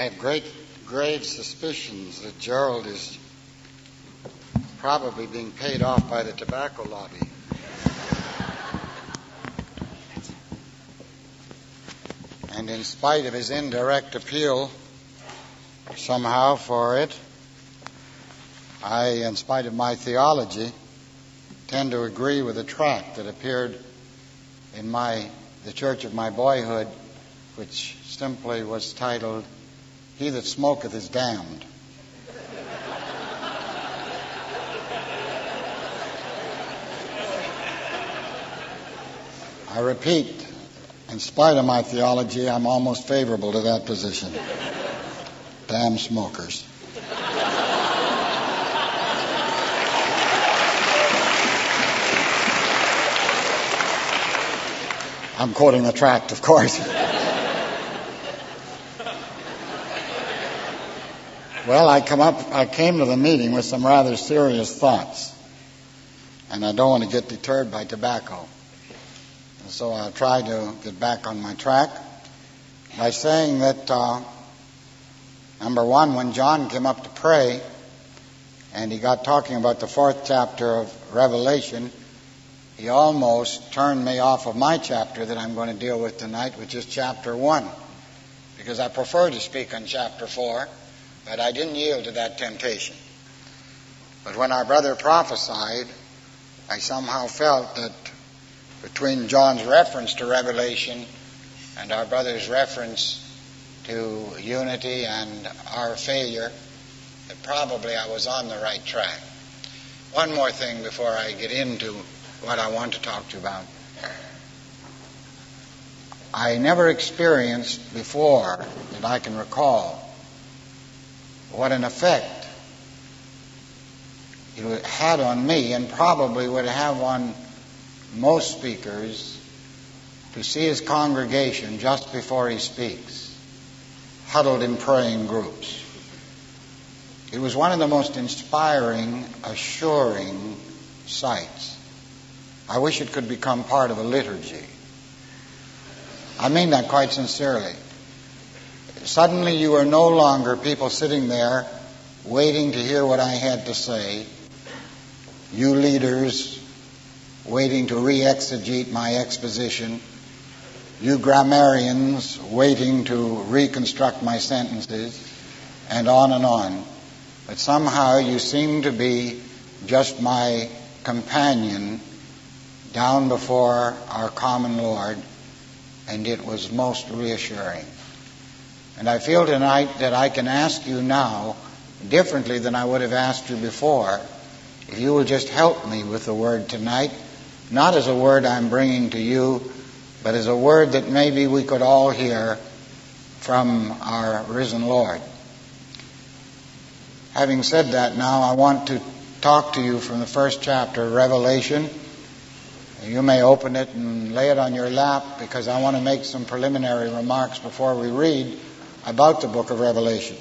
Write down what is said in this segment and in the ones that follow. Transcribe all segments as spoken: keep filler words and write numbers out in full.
have great, grave suspicions that Gerald is probably being paid off by the tobacco lobby. And in spite of his indirect appeal somehow for it, I, in spite of my theology, tend to agree with a tract that appeared in my the church of my boyhood, which simply was titled, "He That Smoketh Is Damned." I repeat, in spite of my theology, I'm almost favorable to that position. Damn smokers. I'm quoting the tract, of course. Well, I come up. I came to the meeting with some rather serious thoughts, and I don't want to get deterred by tobacco. And so I'll try to get back on my track by saying that, uh, number one, when John came up to pray, and he got talking about the fourth chapter of Revelation, he almost turned me off of my chapter that I'm going to deal with tonight, which is chapter one, because I prefer to speak on chapter four, but I didn't yield to that temptation. But when our brother prophesied, I somehow felt that between John's reference to Revelation and our brother's reference to unity and our failure, that probably I was on the right track. One more thing before I get into what I want to talk to you about. I never experienced before, that I can recall, what an effect it had on me, and probably would have on most speakers, to see his congregation just before he speaks, huddled in praying groups. It was one of the most inspiring, assuring sights. I wish it could become part of a liturgy. I mean that quite sincerely. Suddenly you are no longer people sitting there waiting to hear what I had to say, you leaders waiting to re-exegete my exposition, you grammarians waiting to reconstruct my sentences, and on and on. But somehow you seem to be just my companion down before our common Lord, and it was most reassuring. And I feel tonight that I can ask you now, differently than I would have asked you before, if you will just help me with the word tonight, not as a word I'm bringing to you, but as a word that maybe we could all hear from our risen Lord. Having said that, now I want to talk to you from the first chapter of Revelation. You may open it and lay it on your lap, because I want to make some preliminary remarks before we read about the book of Revelation.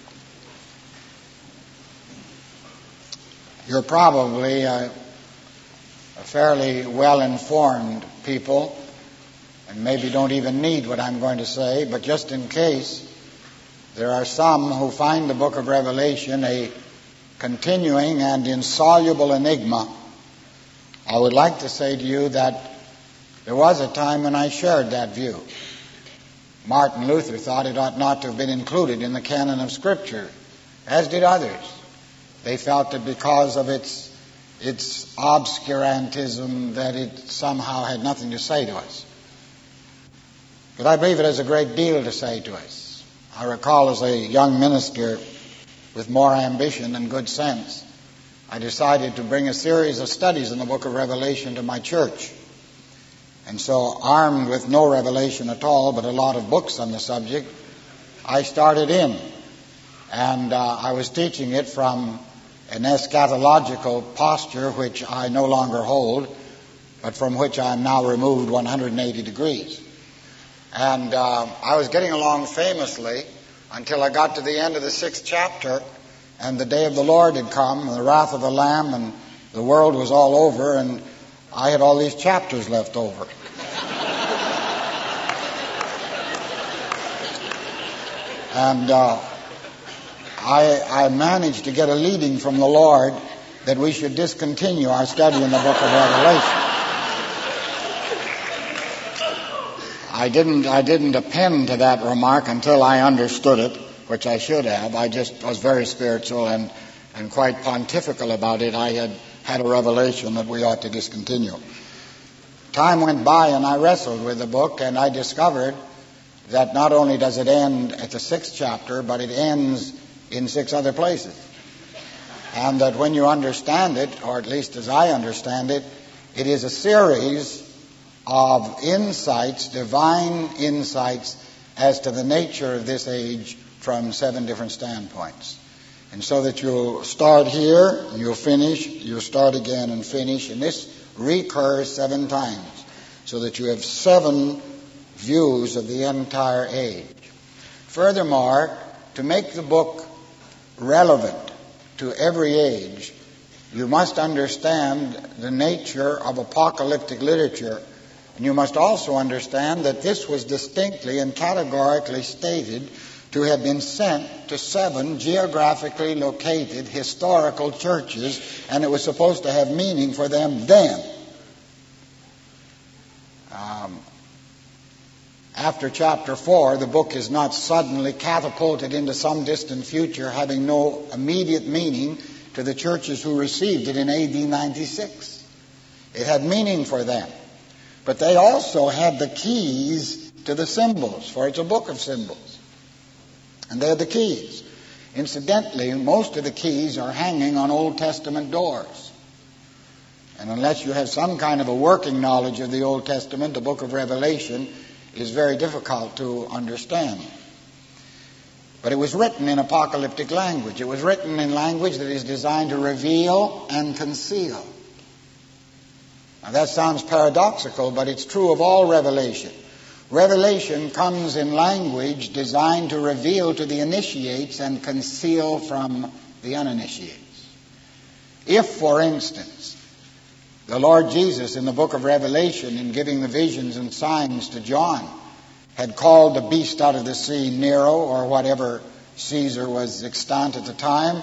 You're probably a, a fairly well-informed people, and maybe don't even need what I'm going to say, but just in case, there are some who find the book of Revelation a continuing and insoluble enigma. I would like to say to you that there was a time when I shared that view. Martin Luther thought it ought not to have been included in the canon of Scripture, as did others. They felt that because of its its obscurantism that it somehow had nothing to say to us. But I believe it has a great deal to say to us. I recall as a young minister with more ambition than good sense, I decided to bring a series of studies in the book of Revelation to my church. And so, armed with no revelation at all, but a lot of books on the subject, I started in. And uh, I was teaching it from an eschatological posture, which I no longer hold, but from which I am now removed one hundred eighty degrees. And uh, I was getting along famously until I got to the end of the sixth chapter, and the day of the Lord had come, and the wrath of the Lamb, and the world was all over, and I had all these chapters left over. And uh, I, I managed to get a leading from the Lord that we should discontinue our study in the book of Revelation. I didn't, I didn't append to that remark until I understood it, which I should have. I just was very spiritual and, and quite pontifical about it. I had had a revelation that we ought to discontinue. Time went by and I wrestled with the book, and I discovered that not only does it end at the sixth chapter, but it ends in six other places. And that when you understand it, or at least as I understand it, it is a series of insights, divine insights, as to the nature of this age from seven different standpoints. And so that you'll start here, you'll finish, you'll start again and finish, and this recurs seven times, so that you have seven views of the entire age. Furthermore, to make the book relevant to every age, you must understand the nature of apocalyptic literature, and you must also understand that this was distinctly and categorically stated to have been sent to seven geographically located historical churches, and it was supposed to have meaning for them then. Um, after chapter four, the book is not suddenly catapulted into some distant future, having no immediate meaning to the churches who received it in A D ninety-six. It had meaning for them. But they also had the keys to the symbols, for it's a book of symbols. And they're the keys. Incidentally, most of the keys are hanging on Old Testament doors. And unless you have some kind of a working knowledge of the Old Testament, the book of Revelation is very difficult to understand. But it was written in apocalyptic language. It was written in language that is designed to reveal and conceal. Now that sounds paradoxical, but it's true of all revelation. Revelation comes in language designed to reveal to the initiates and conceal from the uninitiates. If, for instance, the Lord Jesus in the book of Revelation, in giving the visions and signs to John, had called the beast out of the sea Nero, or whatever Caesar was extant at the time,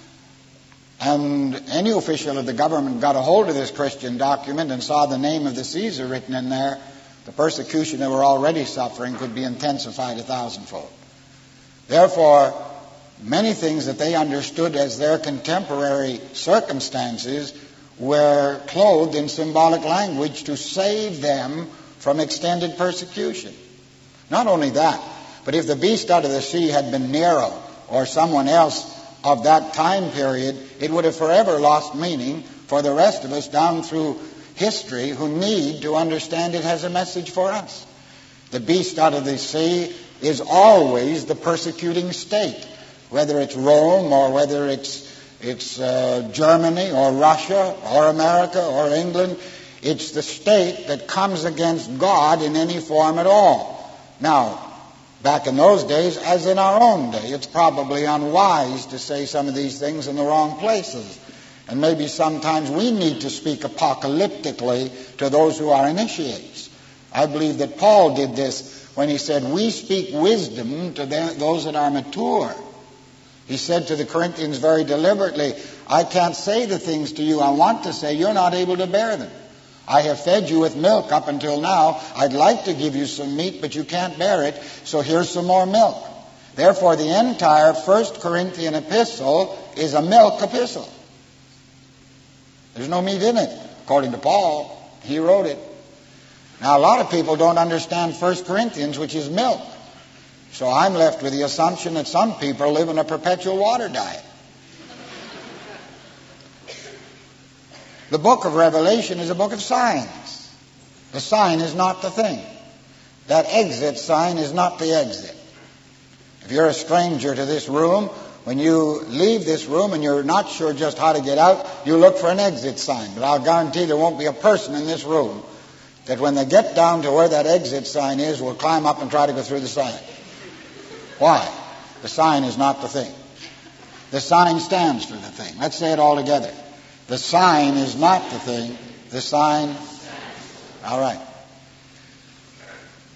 and any official of the government got a hold of this Christian document and saw the name of the Caesar written in there, the persecution they were already suffering could be intensified a thousandfold. Therefore, many things that they understood as their contemporary circumstances were clothed in symbolic language to save them from extended persecution. Not only that, but if the beast out of the sea had been Nero or someone else of that time period, it would have forever lost meaning for the rest of us down through history who need to understand it has a message for us. The beast out of the sea is always the persecuting state, whether it's Rome or whether it's it's uh, Germany or Russia or America or England. It's the state that comes against God in any form at all. Now, back in those days, as in our own day, it's probably unwise to say some of these things in the wrong places. And maybe sometimes we need to speak apocalyptically to those who are initiates. I believe that Paul did this when he said, we speak wisdom to them, those that are mature. He said to the Corinthians very deliberately, I can't say the things to you I want to say. You're not able to bear them. I have fed you with milk up until now. I'd like to give you some meat, but you can't bear it, so here's some more milk. Therefore, the entire First Corinthian epistle is a milk epistle. There's no meat in it, according to Paul. He wrote it. Now, a lot of people don't understand First Corinthians, which is milk. So I'm left with the assumption that some people live in a perpetual water diet. The book of Revelation is a book of signs. The sign is not the thing. That exit sign is not the exit. If you're a stranger to this room, when you leave this room and you're not sure just how to get out, you look for an exit sign. But I'll guarantee there won't be a person in this room that when they get down to where that exit sign is will climb up and try to go through the sign. Why? The sign is not the thing. The sign stands for the thing. Let's say it all together. The sign is not the thing. The sign... All right.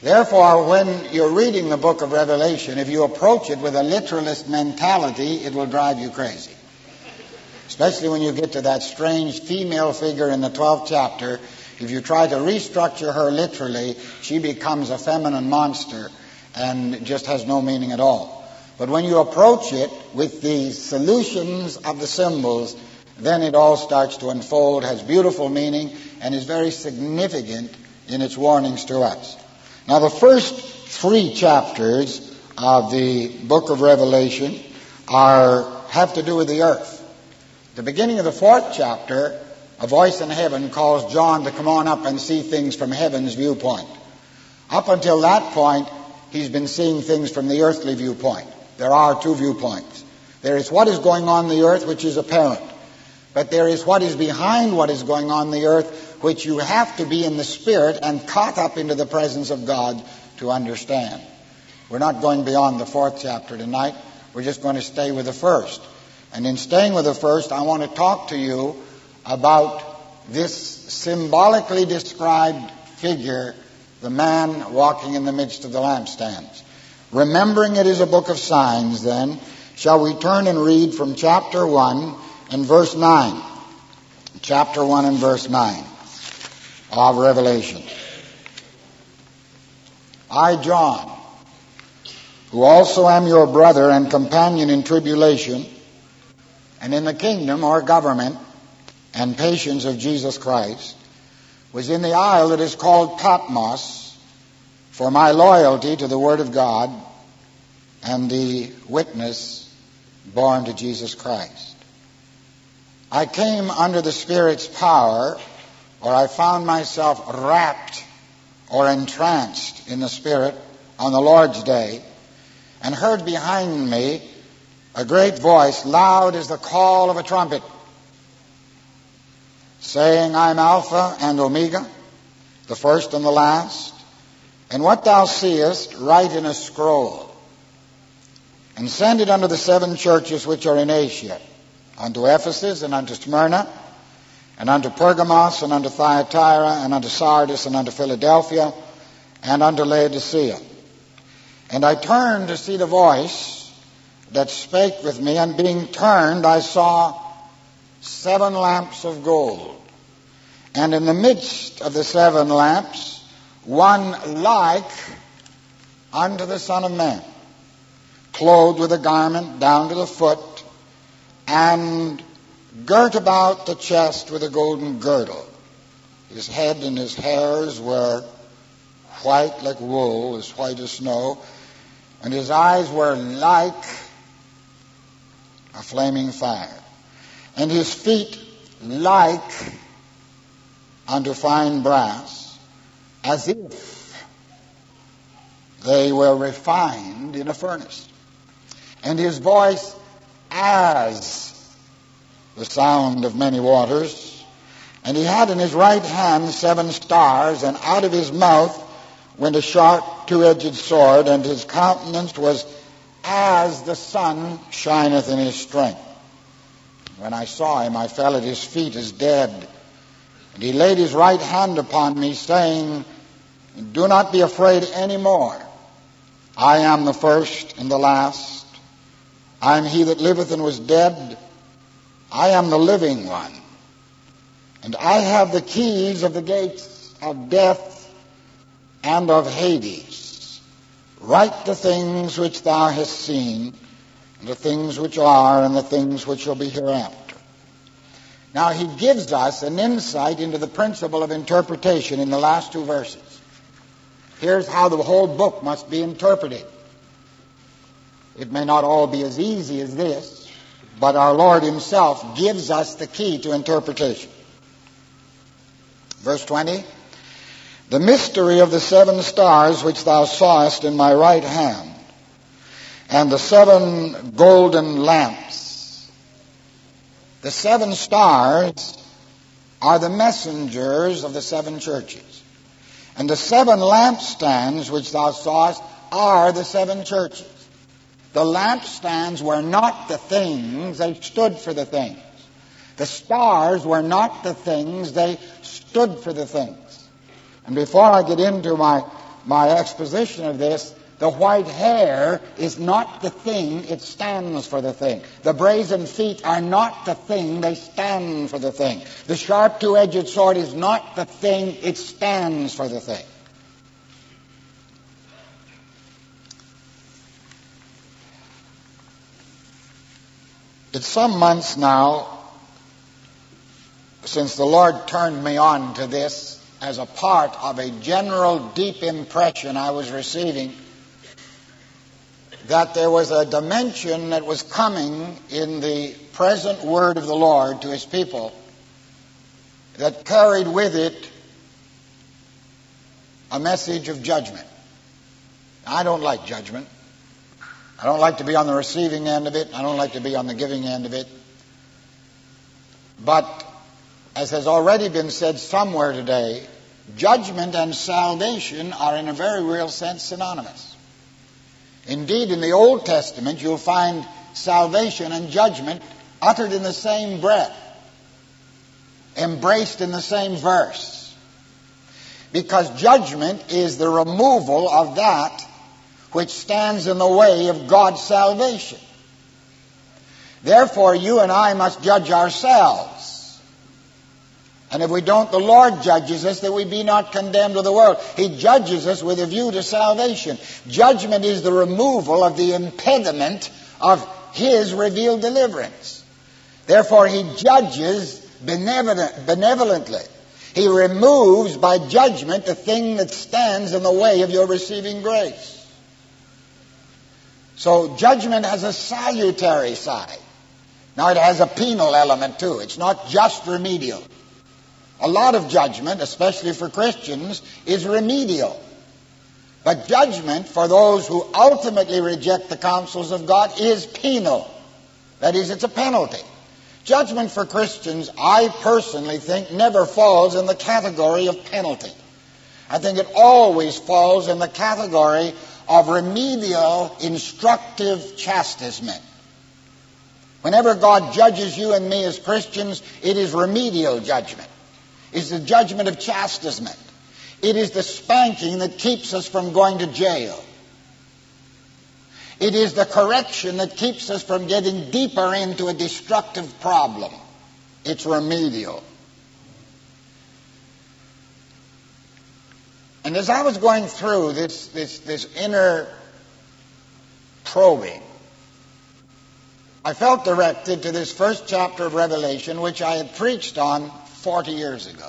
Therefore, when you're reading the book of Revelation, if you approach it with a literalist mentality, it will drive you crazy. Especially when you get to that strange female figure in the twelfth chapter. If you try to restructure her literally, she becomes a feminine monster and just has no meaning at all. But when you approach it with the solutions of the symbols, then it all starts to unfold, has beautiful meaning, and is very significant in its warnings to us. Now, the first three chapters of the book of Revelation are have to do with the earth. The beginning of the fourth chapter, a voice in heaven calls John to come on up and see things from heaven's viewpoint. Up until that point, he's been seeing things from the earthly viewpoint. There are two viewpoints. There is what is going on in the earth, which is apparent. But there is what is behind what is going on in the earth, which you have to be in the Spirit and caught up into the presence of God to understand. We're not going beyond the fourth chapter tonight. We're just going to stay with the first. And in staying with the first, I want to talk to you about this symbolically described figure, the man walking in the midst of the lampstands. Remembering it is a book of signs, then, shall we turn and read from chapter one and verse nine. Chapter one and verse nine of Revelation. I, John, who also am your brother and companion in tribulation, and in the kingdom or government and patience of Jesus Christ, was in the isle that is called Patmos for my loyalty to the Word of God and the witness born to Jesus Christ. I came under the Spirit's power, or I found myself wrapped or entranced in the Spirit on the Lord's day, and heard behind me a great voice, loud as the call of a trumpet, saying, I am Alpha and Omega, the first and the last. And what thou seest, write in a scroll, and send it unto the seven churches which are in Asia, unto Ephesus, and unto Smyrna, and unto Pergamos, and unto Thyatira, and unto Sardis, and unto Philadelphia, and unto Laodicea. And I turned to see the voice that spake with me, and being turned, I saw seven lamps of gold. And in the midst of the seven lamps, one like unto the Son of Man, clothed with a garment down to the foot, and girt about the chest with a golden girdle. His head and his hairs were white like wool, as white as snow, and his eyes were like a flaming fire, and his feet like unto fine brass, as if they were refined in a furnace, and his voice as the sound of many waters. And he had in his right hand seven stars, and out of his mouth went a sharp two-edged sword, and his countenance was as the sun shineth in his strength. When I saw him, I fell at his feet as dead. And he laid his right hand upon me, saying, Do not be afraid any more. I am the first and the last. I am he that liveth and was dead. I am the living one. And I have the keys of the gates of death and of Hades. Write the things which thou hast seen, and the things which are, and the things which shall be hereafter. Now he gives us an insight into the principle of interpretation in the last two verses. Here's how the whole book must be interpreted. It may not all be as easy as this, but our Lord himself gives us the key to interpretation. Verse twenty, the mystery of the seven stars which thou sawest in my right hand, and the seven golden lamps. The seven stars are the messengers of the seven churches. And the seven lampstands which thou sawest are the seven churches. The lampstands were not the things, they stood for the things. The stars were not the things, they stood for the things. And before I get into my my exposition of this, the white hair is not the thing, it stands for the thing. The brazen feet are not the thing, they stand for the thing. The sharp two-edged sword is not the thing, it stands for the thing. It's some months now since the Lord turned me on to this as a part of a general deep impression I was receiving that there was a dimension that was coming in the present word of the Lord to His people that carried with it a message of judgment. I don't like judgment. I don't like to be on the receiving end of it. I don't like to be on the giving end of it. But, as has already been said somewhere today, judgment and salvation are in a very real sense synonymous. Indeed, in the Old Testament, you'll find salvation and judgment uttered in the same breath, embraced in the same verse. Because judgment is the removal of that which stands in the way of God's salvation. Therefore, you and I must judge ourselves. And if we don't, the Lord judges us that we be not condemned with the world. He judges us with a view to salvation. Judgment is the removal of the impediment of His revealed deliverance. Therefore, He judges benevolent, benevolently. He removes by judgment the thing that stands in the way of your receiving grace. So judgment has a salutary side. Now it has a penal element too. It's not just remedial. A lot of judgment, especially for Christians, is remedial. But judgment for those who ultimately reject the counsels of God is penal. That is, it's a penalty. Judgment for Christians, I personally think, never falls in the category of penalty. I think it always falls in the category of remedial, instructive chastisement. Whenever God judges you and me as Christians, it is remedial judgment. It's the judgment of chastisement. It is the spanking that keeps us from going to jail. It is the correction that keeps us from getting deeper into a destructive problem. It's remedial. And as I was going through this, this, this inner probing, I felt directed to this first chapter of Revelation, which I had preached on forty years ago.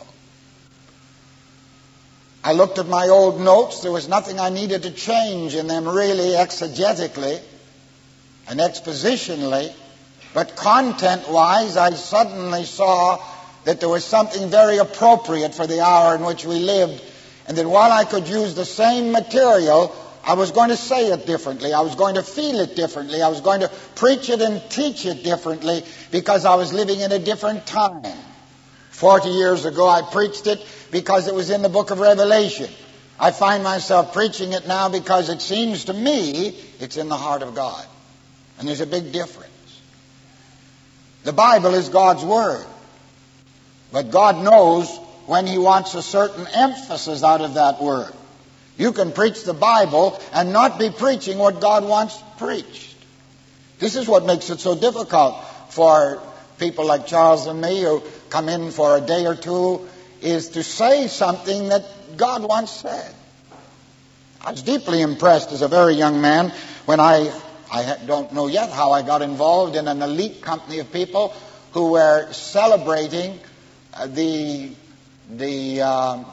I looked at my old notes. There was nothing I needed to change in them really exegetically and expositionally, but content-wise I suddenly saw that there was something very appropriate for the hour in which we lived, and that while I could use the same material, I was going to say it differently. I was going to feel it differently. I was going to preach it and teach it differently because I was living in a different time. Forty years ago I preached it because it was in the book of Revelation. I find myself preaching it now because it seems to me it's in the heart of God. And there's a big difference. The Bible is God's Word. But God knows when He wants a certain emphasis out of that Word. You can preach the Bible and not be preaching what God wants preached. This is what makes it so difficult for people like Charles and me who come in for a day or two, is to say something that God once said. I was deeply impressed as a very young man when I, I don't know yet how I got involved in an elite company of people who were celebrating uh, the, the um,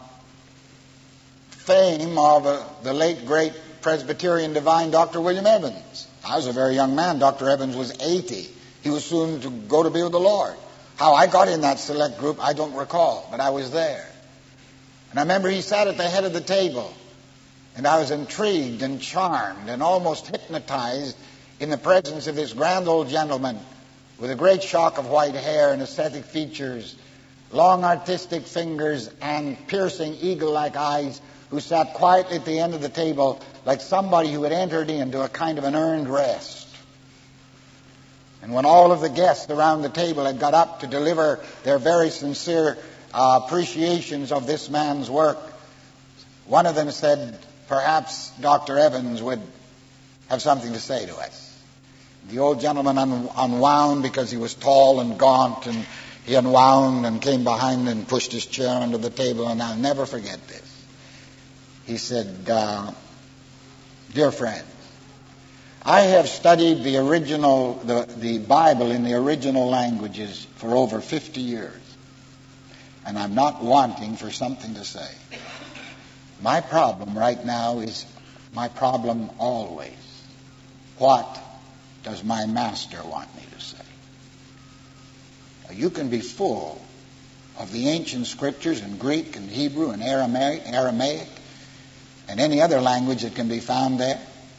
fame of uh, the late great Presbyterian divine Doctor William Evans. I was a very young man. Doctor Evans was eighty. He was soon to go to be with the Lord. How I got in that select group, I don't recall, but I was there. And I remember he sat at the head of the table, and I was intrigued and charmed and almost hypnotized in the presence of this grand old gentleman with a great shock of white hair and ascetic features, long artistic fingers, and piercing eagle-like eyes, who sat quietly at the end of the table like somebody who had entered into a kind of an earned rest. And when all of the guests around the table had got up to deliver their very sincere uh, appreciations of this man's work, one of them said, perhaps Doctor Evans would have something to say to us. The old gentleman un- unwound because he was tall and gaunt, and he unwound and came behind and pushed his chair under the table, and I'll never forget this. He said, uh, "Dear friends, I have studied the original, the, the Bible in the original languages for over fifty years, and I'm not wanting for something to say. My problem right now is my problem always. What does my master want me to say?" Now, you can be full of the ancient scriptures in Greek and Hebrew and Aramaic, Aramaic and any other language that can be found there.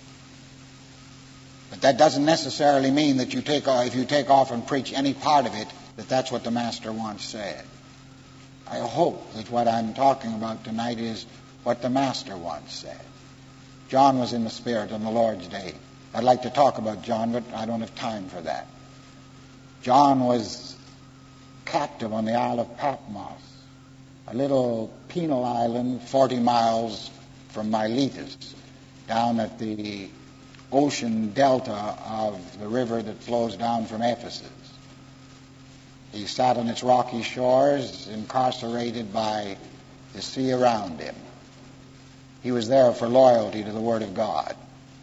But that doesn't necessarily mean that you take off, if you take off and preach any part of it, that that's what the Master once said. I hope that what I'm talking about tonight is what the Master once said. John was in the Spirit on the Lord's day. I'd like to talk about John, but I don't have time for that. John was captive on the Isle of Patmos, a little penal island forty miles from Miletus, down at the ocean delta of the river that flows down from Ephesus. He sat on its rocky shores, incarcerated by the sea around him. He was there for loyalty to the Word of God.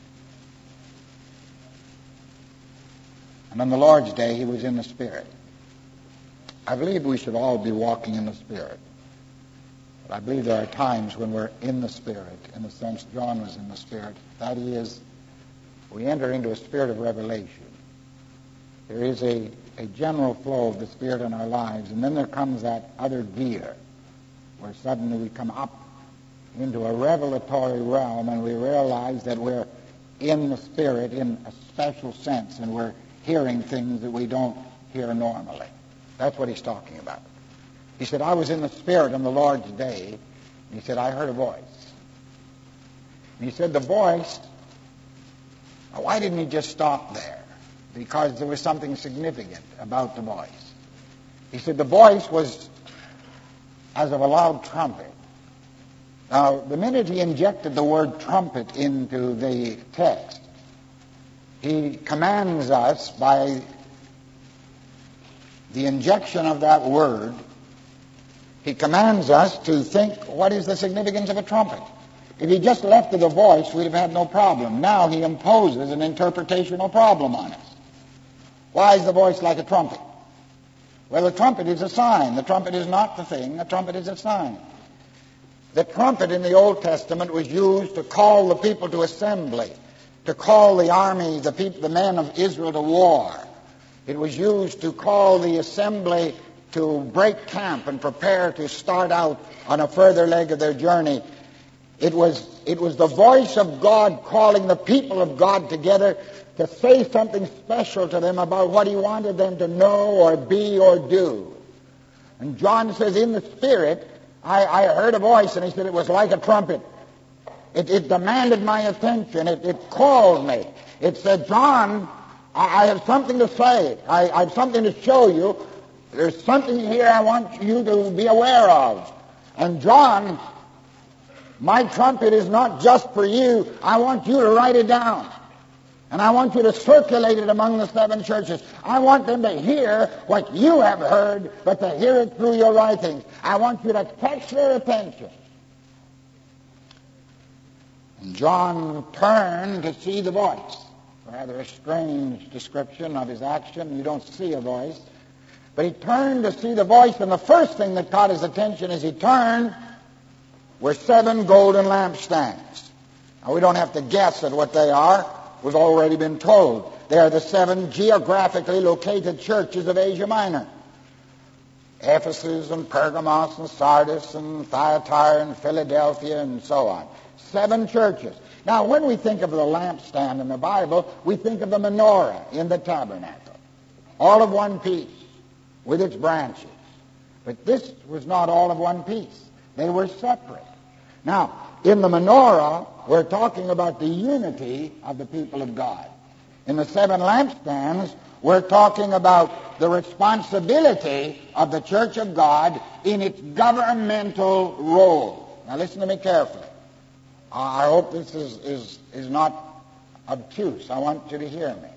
And on the Lord's day, he was in the Spirit. I believe we should all be walking in the Spirit. But I believe there are times when we're in the Spirit, in the sense John was in the Spirit. That is, we enter into a spirit of revelation. There is a, a general flow of the Spirit in our lives, and then there comes that other gear, where suddenly we come up into a revelatory realm, and we realize that we're in the Spirit in a special sense, and we're hearing things that we don't hear normally. That's what he's talking about. He said, I was in the Spirit on the Lord's day, and he said, I heard a voice. And he said, the voice, now why didn't he just stop there? Because there was something significant about the voice. He said, the voice was as of a loud trumpet. Now, the minute he injected the word trumpet into the text, he commands us by the injection of that word, he commands us to think, what is the significance of a trumpet? If he just left it a voice, we'd have had no problem. Now he imposes an interpretational problem on us. Why is the voice like a trumpet? Well, the trumpet is a sign. The trumpet is not the thing. The trumpet is a sign. The trumpet in the Old Testament was used to call the people to assembly, to call the army, the people, the men of Israel to war. It was used to call the assembly to break camp and prepare to start out on a further leg of their journey. It was, it was the voice of God calling the people of God together to say something special to them about what he wanted them to know or be or do. And John says, in the Spirit, I, I heard a voice, and he said it was like a trumpet. It, it demanded my attention. It, it called me. It said, John, I, I have something to say. I, I have something to show you. There's something here I want you to be aware of. And John, my trumpet is not just for you. I want you to write it down. And I want you to circulate it among the seven churches. I want them to hear what you have heard, but to hear it through your writings. I want you to catch their attention. And John turned to see the voice. Rather a strange description of his action. You don't see a voice. But he turned to see the voice, and the first thing that caught his attention as he turned were seven golden lampstands. Now, we don't have to guess at what they are. We've already been told. They are the seven geographically located churches of Asia Minor. Ephesus and Pergamos and Sardis and Thyatira and Philadelphia and so on. Seven churches. Now, when we think of the lampstand in the Bible, we think of the menorah in the tabernacle. All of one piece with its branches. But this was not all of one piece. They were separate. Now, in the menorah, we're talking about the unity of the people of God. In the seven lampstands, we're talking about the responsibility of the Church of God in its governmental role. Now listen to me carefully. I hope this is, is, is not obtuse. I want you to hear me.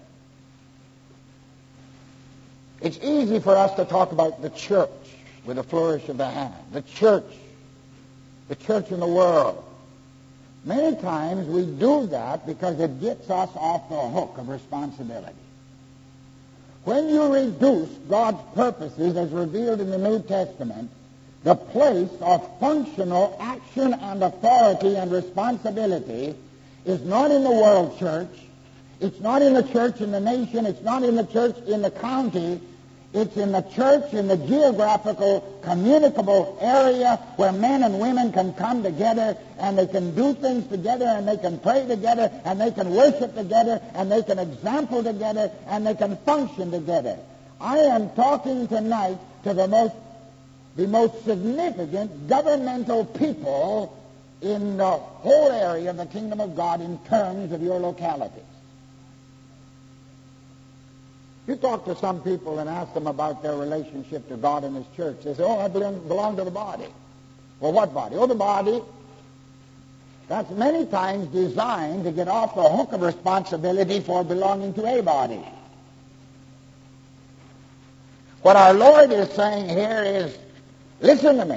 It's easy for us to talk about the church with a flourish of the hand. The church. The church in the world. Many times we do that because it gets us off the hook of responsibility. When you reduce God's purposes as revealed in the New Testament, the place of functional action and authority and responsibility is not in the world church. It's not in the church in the nation. It's not in the church in the county. It's in the church in the geographical, communicable area where men and women can come together and they can do things together and they can pray together and they can worship together and they can example together and they can function together. I am talking tonight to the most, the most significant governmental people in the whole area of the kingdom of God in terms of your locality. You talk to some people and ask them about their relationship to God and His church. They say, oh, I belong, belong to the body. Well, what body? Oh, the body. That's many times designed to get off the hook of responsibility for belonging to a body. What our Lord is saying here is, listen to me.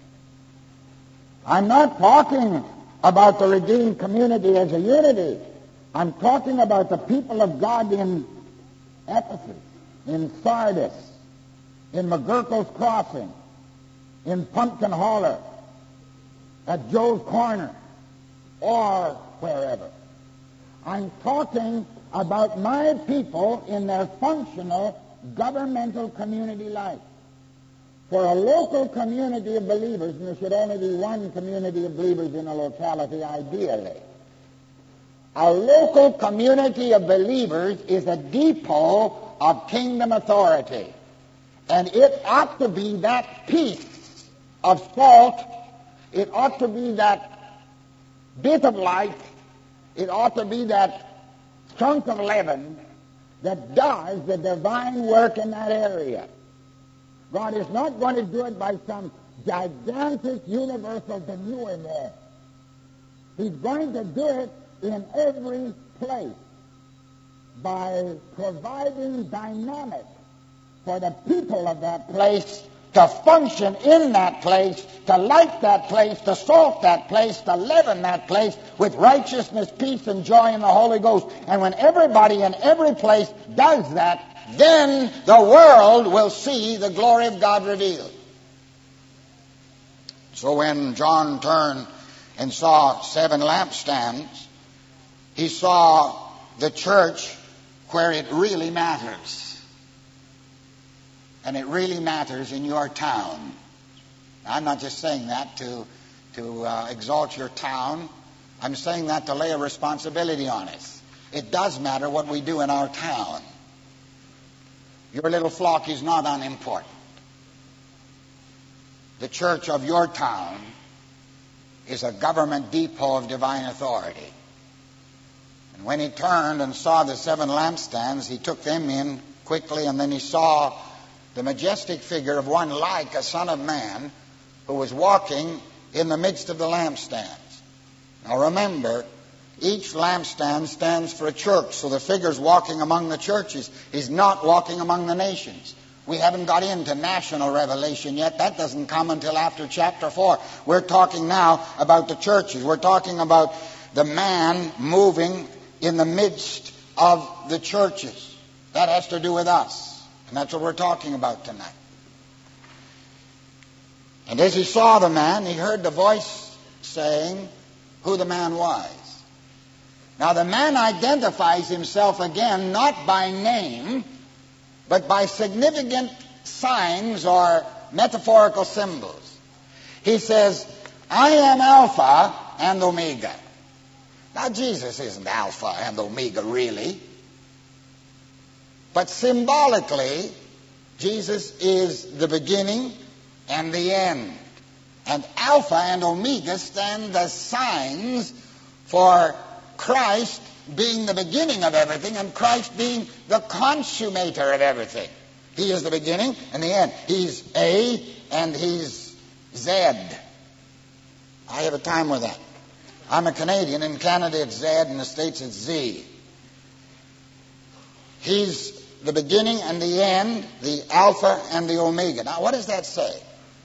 I'm not talking about the redeemed community as a unity. I'm talking about the people of God in Ephesus, in Sardis, in McGurkle's Crossing, in Pumpkin Holler, at Joe's Corner, or wherever. I'm talking about my people in their functional governmental community life. For a local community of believers, and there should only be one community of believers in a locality ideally, a local community of believers is a depot of kingdom authority. And it ought to be that piece of salt, it ought to be that bit of light, it ought to be that chunk of leaven that does the divine work in that area. God is not going to do it by some gigantic universal denouement. He's going to do it in every place by providing dynamics for the people of that place to function in that place, to light that place, to salt that place, to leaven that place with righteousness, peace, and joy in the Holy Ghost. And when everybody in every place does that, then the world will see the glory of God revealed. So when John turned and saw seven lampstands, he saw the church where it really matters. And it really matters in your town. Now, I'm not just saying that to, to uh, exalt your town. I'm saying that to lay a responsibility on us. It does matter what we do in our town. Your little flock is not unimportant. The church of your town is a government depot of divine authority. And when he turned and saw the seven lampstands, he took them in quickly, and then he saw the majestic figure of one like a son of man who was walking in the midst of the lampstands. Now remember, each lampstand stands for a church, so the figure's walking among the churches. He's not walking among the nations. We haven't got into national revelation yet. That doesn't come until after chapter four. We're talking now about the churches. We're talking about the man moving in the midst of the churches. That has to do with us. And that's what we're talking about tonight. And as he saw the man, he heard the voice saying who the man was. Now the man identifies himself again not by name, but by significant signs or metaphorical symbols. He says, I am Alpha and Omega. Now Jesus isn't Alpha and Omega really. But symbolically, Jesus is the beginning and the end. And Alpha and Omega stand as signs for Christ being the beginning of everything and Christ being the consummator of everything. He is the beginning and the end. He's A and he's Z. I have a time with that. I'm a Canadian. In Canada it's Z, in the States it's Z. He's the beginning and the end, the Alpha and the Omega. Now, what does that say?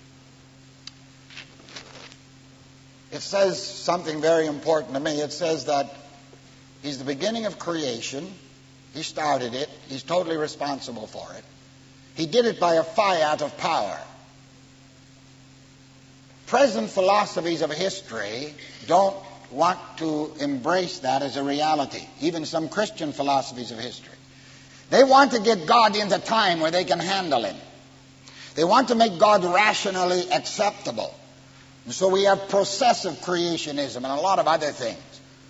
It says something very important to me. It says that he's the beginning of creation. He started it. He's totally responsible for it. He did it by a fiat of power. Present philosophies of history don't want to embrace that as a reality, even some Christian philosophies of history. They want to get God into time where they can handle him. They want to make God rationally acceptable. And so we have processive creationism and a lot of other things.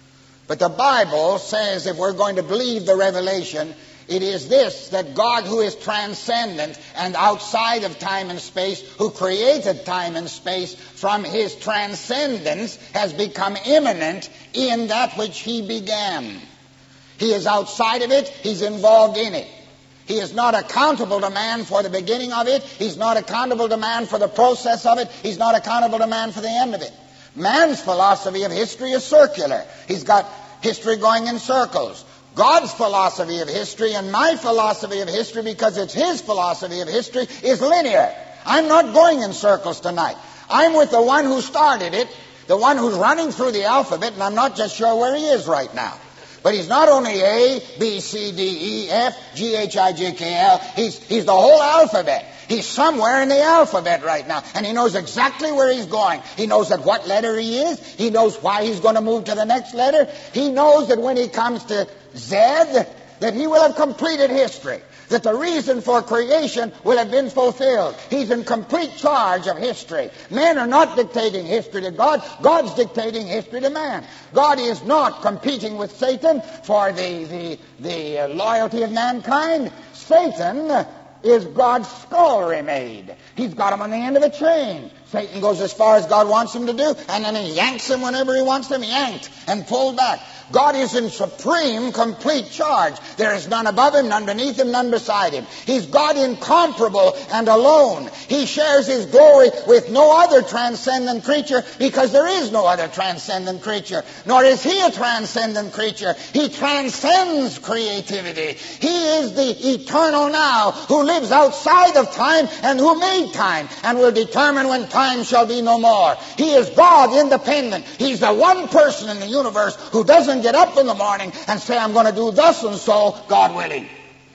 But the Bible says if we're going to believe the revelation, it is this, that God, who is transcendent and outside of time and space, who created time and space, from his transcendence has become immanent in that which he began. He is outside of it. He's involved in it. He is not accountable to man for the beginning of it. He's not accountable to man for the process of it. He's not accountable to man for the end of it. Man's philosophy of history is circular. He's got history going in circles. God's philosophy of history and my philosophy of history, because it's his philosophy of history, is linear. I'm not going in circles tonight. I'm with the one who started it, the one who's running through the alphabet, and I'm not just sure where he is right now. But he's not only A, B, C, D, E, F, G, H, I, J, K, L. He's, he's the whole alphabet. He's somewhere in the alphabet right now. And he knows exactly where he's going. He knows at what letter he is. He knows why he's going to move to the next letter. He knows that when he comes to Z, that he will have completed history. That the reason for creation will have been fulfilled. He's in complete charge of history. Men are not dictating history to God. God's dictating history to man. God is not competing with Satan for the, the, the loyalty of mankind. Satan is God's scullery maid. He's got him on the end of a chain. Satan goes as far as God wants him to do, and then he yanks him whenever he wants him yanked and pulled back. God is in supreme, complete charge. There is none above him, none beneath him, none beside him. He's God incomparable and alone. He shares his glory with no other transcendent creature, because there is no other transcendent creature. Nor is he a transcendent creature. He transcends creativity. He is the eternal now, who lives outside of time and who made time and will determine when time shall be no more. He is God independent. He's the one person in the universe who doesn't get up in the morning and say, I'm going to do thus and so, God willing.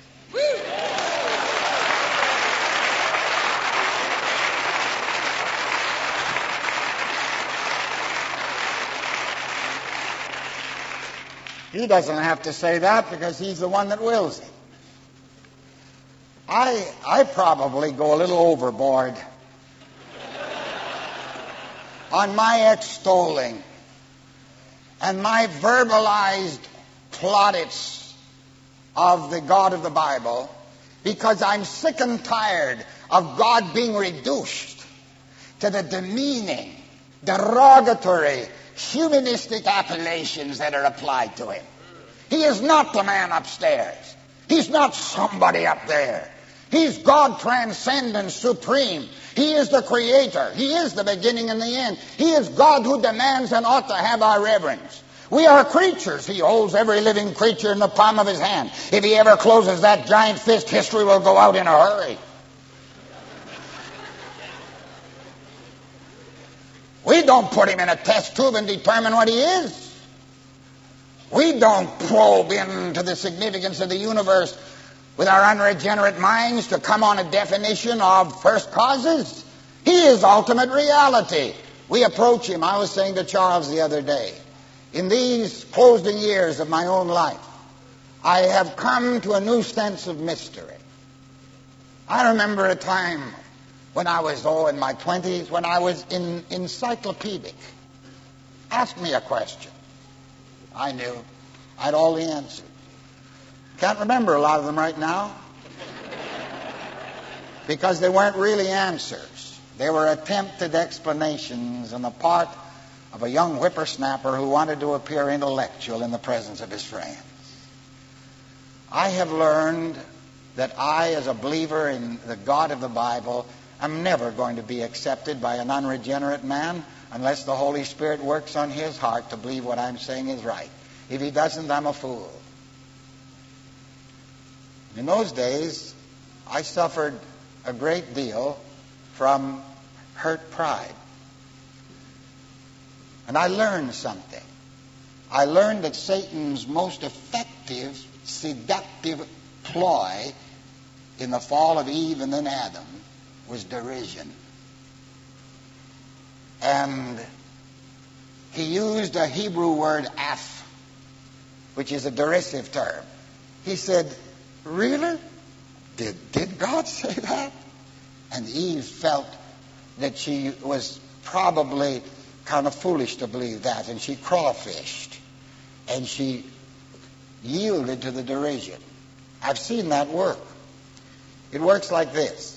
He doesn't have to say that because he's the one that wills it. I, I probably go a little overboard on my extolling and my verbalized plaudits of the God of the Bible, because I'm sick and tired of God being reduced to the demeaning, derogatory, humanistic appellations that are applied to him. He is not the man upstairs. He's not somebody up there. He's God transcendent, supreme. He is the creator. He is the beginning and the end. He is God who demands and ought to have our reverence. We are creatures. He holds every living creature in the palm of his hand. If he ever closes that giant fist, history will go out in a hurry. We don't put him in a test tube and determine what he is. We don't probe into the significance of the universe with our unregenerate minds to come on a definition of first causes. He is ultimate reality. We approach him. I was saying to Charles the other day, in these closing years of my own life, I have come to a new sense of mystery. I remember a time when I was, oh, in my twenties, when I was in, encyclopedic. Ask me a question. I knew. I had all the answers. Can't remember a lot of them right now because they weren't really answers. They were attempted explanations on the part of a young whippersnapper who wanted to appear intellectual in the presence of his friends. I have learned that I, as a believer in the God of the Bible, I'm never going to be accepted by an unregenerate man unless the Holy Spirit works on his heart to believe what I'm saying is right. If he doesn't, I'm a fool. In those days, I suffered a great deal from hurt pride. And I learned something. I learned that Satan's most effective, seductive ploy in the fall of Eve and then Adam was derision. And he used a Hebrew word, af, which is a derisive term. He said, really? Did, did God say that? And Eve felt that she was probably kind of foolish to believe that, and she crawfished, and she yielded to the derision. I've seen that work. It works like this.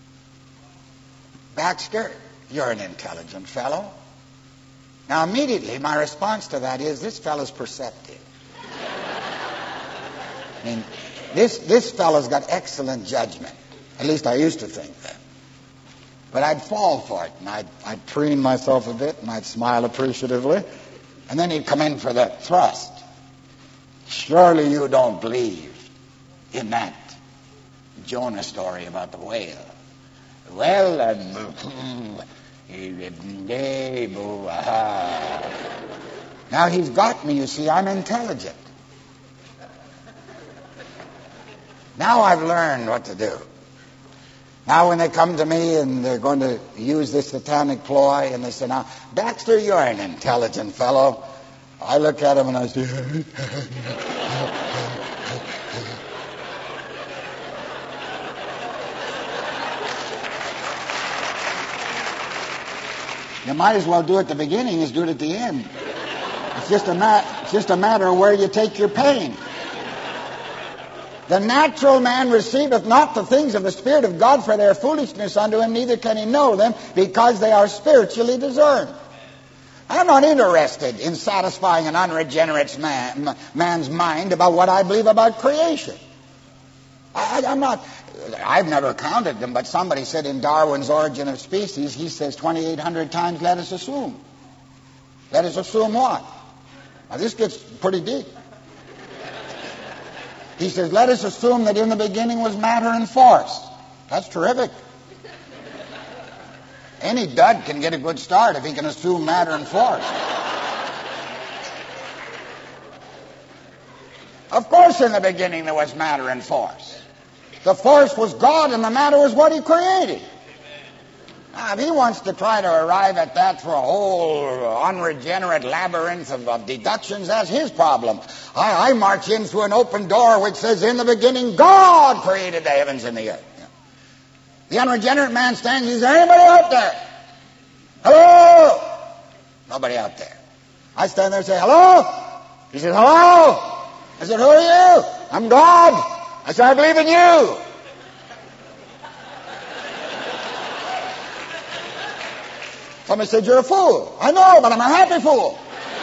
Baxter, you're an intelligent fellow. Now, immediately, my response to that is, this fellow's perceptive. I mean, this, this fellow's got excellent judgment. At least I used to think that. But I'd fall for it, and I'd, I'd preen myself a bit, and I'd smile appreciatively, and then he'd come in for the thrust. Surely you don't believe in that Jonah story about the whale. Well, and now he's got me, you see. I'm intelligent. Now I've learned what to do. Now when they come to me and they're going to use this satanic ploy, and they say, now, Baxter, you're an intelligent fellow. I look at him and I say, you might as well do it at the beginning as do it at the end. It's just a, ma- it's just a matter of where you take your pain. The natural man receiveth not the things of the Spirit of God, for they are foolishness unto him, neither can he know them, because they are spiritually discerned. I'm not interested in satisfying an unregenerate man, man's mind about what I believe about creation. I, I'm not... I've never counted them, but somebody said in Darwin's Origin of Species, he says twenty-eight hundred times, let us assume. Let us assume what? Now, this gets pretty deep. He says, let us assume that in the beginning was matter and force. That's terrific. Any dud can get a good start if he can assume matter and force. Of course, in the beginning there was matter and force. The force was God and the matter was what he created. Now, if he wants to try to arrive at that through a whole unregenerate labyrinth of, of deductions, that's his problem. I, I march in through an open door which says, in the beginning, God created the heavens and the earth. Yeah. The unregenerate man stands, is there anybody out there? Hello? Nobody out there. I stand there and say, hello? He says, hello? I said, who are you? I'm God. I said, I believe in you. Somebody said, you're a fool. I know, but I'm a happy fool.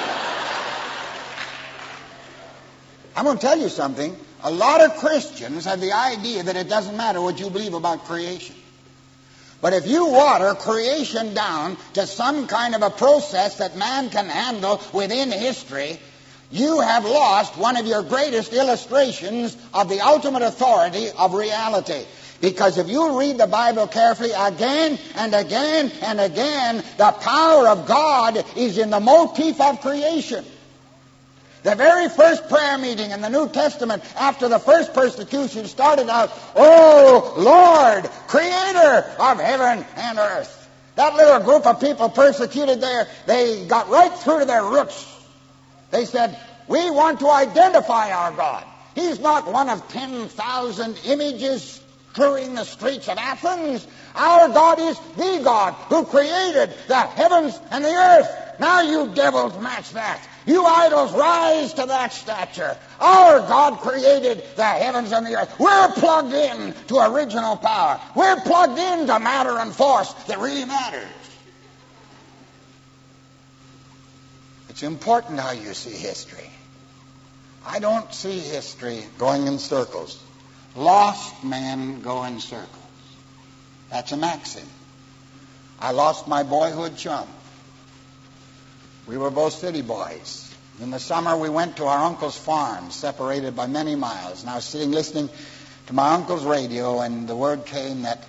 I'm going to tell you something. A lot of Christians have the idea that it doesn't matter what you believe about creation. But if you water creation down to some kind of a process that man can handle within history, you have lost one of your greatest illustrations of the ultimate authority of reality. Because if you read the Bible carefully again and again and again, the power of God is in the motif of creation. The very first prayer meeting in the New Testament after the first persecution started out, "Oh Lord, creator of heaven and earth." That little group of people persecuted there, they got right through to their roots. They said, we want to identify our God. He's not one of ten thousand images strewing the streets of Athens. Our God is the God who created the heavens and the earth. Now you devils match that. You idols rise to that stature. Our God created the heavens and the earth. We're plugged in to original power. We're plugged into matter and force that really matters. It's important how you see history. I don't see history going in circles. Lost men go in circles. That's a maxim. I lost my boyhood chum. We were both city boys. In the summer, we went to our uncle's farm, separated by many miles. And I was sitting listening to my uncle's radio, and the word came that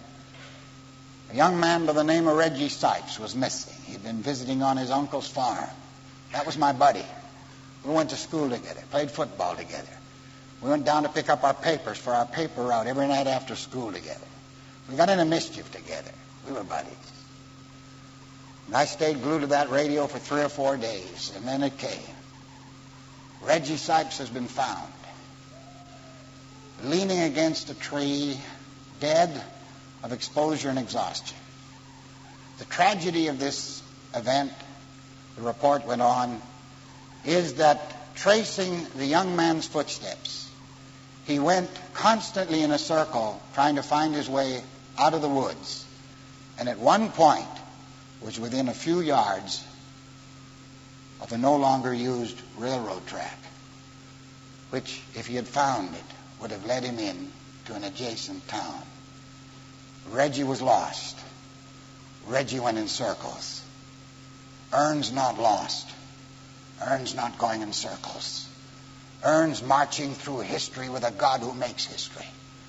a young man by the name of Reggie Sipes was missing. He'd been visiting on his uncle's farm. That was my buddy. We went to school together, played football together. We went down to pick up our papers for our paper route every night after school together. We got into mischief together. We were buddies. And I stayed glued to that radio for three or four days, and then it came. Reggie Sipes has been found, leaning against a tree, dead of exposure and exhaustion. The tragedy of this event, the report went on, is that tracing the young man's footsteps, he went constantly in a circle trying to find his way out of the woods, and at one point was within a few yards of a no longer used railroad track, which, if he had found it, would have led him in to an adjacent town. Reggie was lost. Reggie went in circles. Ern's not lost. Ern's not going in circles. Ern's marching through history with a God who makes history.